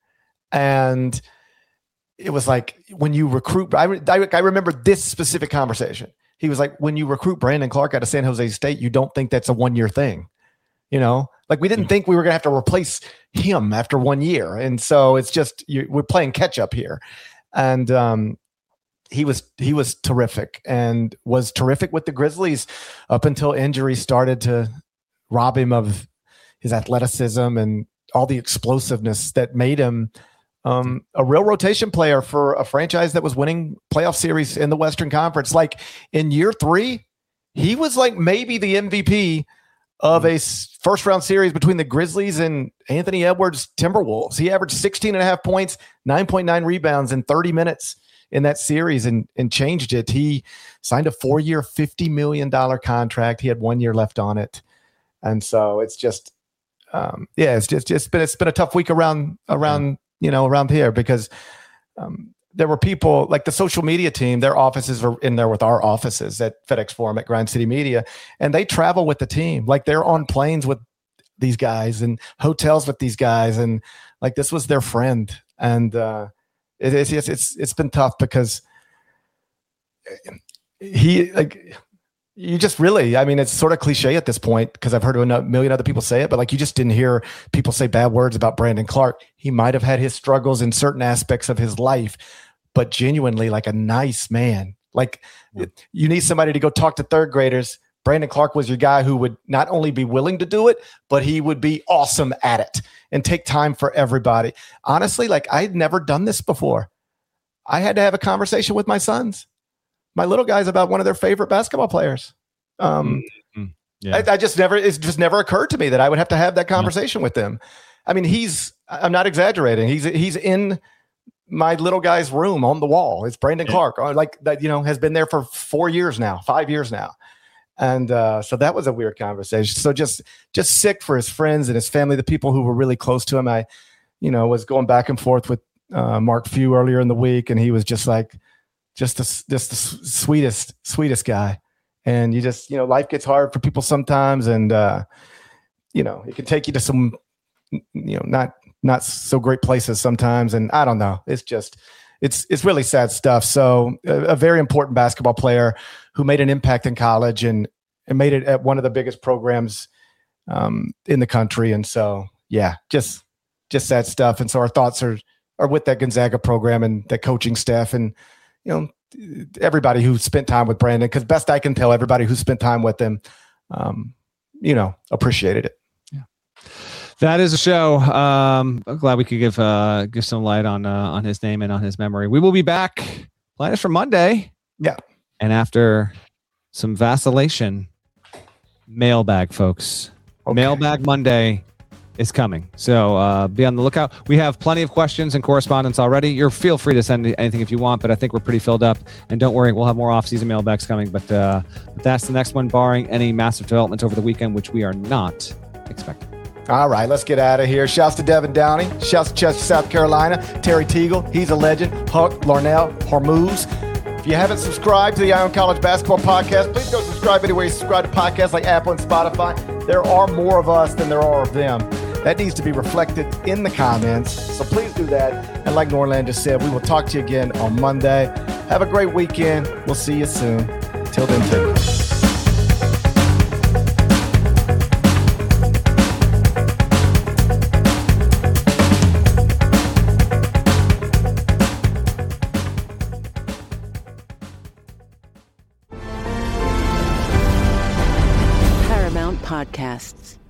and it was like, when you recruit, I, I, I remember this specific conversation. He was like, when you recruit Brandon Clark out of San Jose State, you don't think that's a one-year thing. You know, like we didn't think we were going to have to replace him after one year. And so it's just, you, we're playing catch up here. And um, he was, he was terrific and was terrific with the Grizzlies up until injuries started to rob him of his athleticism and all the explosiveness that made him Um, a real rotation player for a franchise that was winning playoff series in the Western Conference. Like in year three, he was like maybe the M V P of a first round series between the Grizzlies and Anthony Edwards Timberwolves. He averaged sixteen and a half points, nine point nine rebounds in thirty minutes in that series and, and changed it. He signed a four year, fifty million dollars contract. He had one year left on it. And so it's just, um, yeah, it's just, it's been, it's been a tough week around, around, yeah. you know, around here because um, there were people like the social media team, their offices are in there with our offices at FedEx Forum at Grind City Media, and they travel with the team. Like they're on planes with these guys and hotels with these guys. And like, this was their friend. And uh, it is, it's, it's, it's been tough because he like, you just really, I mean, it's sort of cliche at this point because I've heard a million other people say it, but like you just didn't hear people say bad words about Brandon Clark. He might have had his struggles in certain aspects of his life, but genuinely like a nice man. Like yeah. you need somebody to go talk to third graders. Brandon Clark was your guy who would not only be willing to do it, but he would be awesome at it and take time for everybody. Honestly, like I'd never done this before. I had to have a conversation with my sons. My little guys about one of their favorite basketball players. Um, mm-hmm. yeah. I, I just never, it's just never occurred to me that I would have to have that conversation yeah. with them. I mean, he's, I'm not exaggerating. He's, he's in my little guy's room on the wall. It's Brandon yeah. Clark, like that, you know, has been there for four years now, five years now. And uh, so that was a weird conversation. So just, just sick for his friends and his family, the people who were really close to him. I, you know, was going back and forth with uh, Mark Few earlier in the week, and he was just like, Just the, just the sweetest, sweetest guy. And you just, you know, life gets hard for people sometimes. And, uh, you know, it can take you to some, you know, not, not so great places sometimes. And I don't know, it's just, it's, it's really sad stuff. So a, a very important basketball player who made an impact in college and, and made it at one of the biggest programs um, in the country. And so, yeah, just, just sad stuff. And so our thoughts are, are with that Gonzaga program and the coaching staff and, you know, everybody who spent time with Brandon, because best I can tell, everybody who spent time with him, um, you know, appreciated it.
Yeah, that is a show. Um, I'm glad we could give uh, give some light on uh, on his name and on his memory. We will be back. Plan is for Monday.
Yeah,
and after some vacillation, mailbag, folks. Okay. Mailbag Monday is coming. So uh, be on the lookout. We have plenty of questions and correspondence already. You're feel free to send anything if you want, but I think we're pretty filled up. And don't worry, we'll have more off-season mailbags coming. But, uh, but that's the next one, barring any massive developments over the weekend, which we are not expecting.
All right, let's get out of here. Shouts to Devin Downey. Shouts to Chester, South Carolina. Terry Teagle, he's a legend. Huck, Larnell, Hormuz. If you haven't subscribed to the Ion College Basketball Podcast, please go subscribe anywhere you subscribe to podcasts like Apple and Spotify. There are more of us than there are of them. that needs to be reflected in the comments. So please do that. And like Norlander said, we will talk to you again on Monday. Have a great weekend. We'll see you soon. Till then, take care.
Podcasts.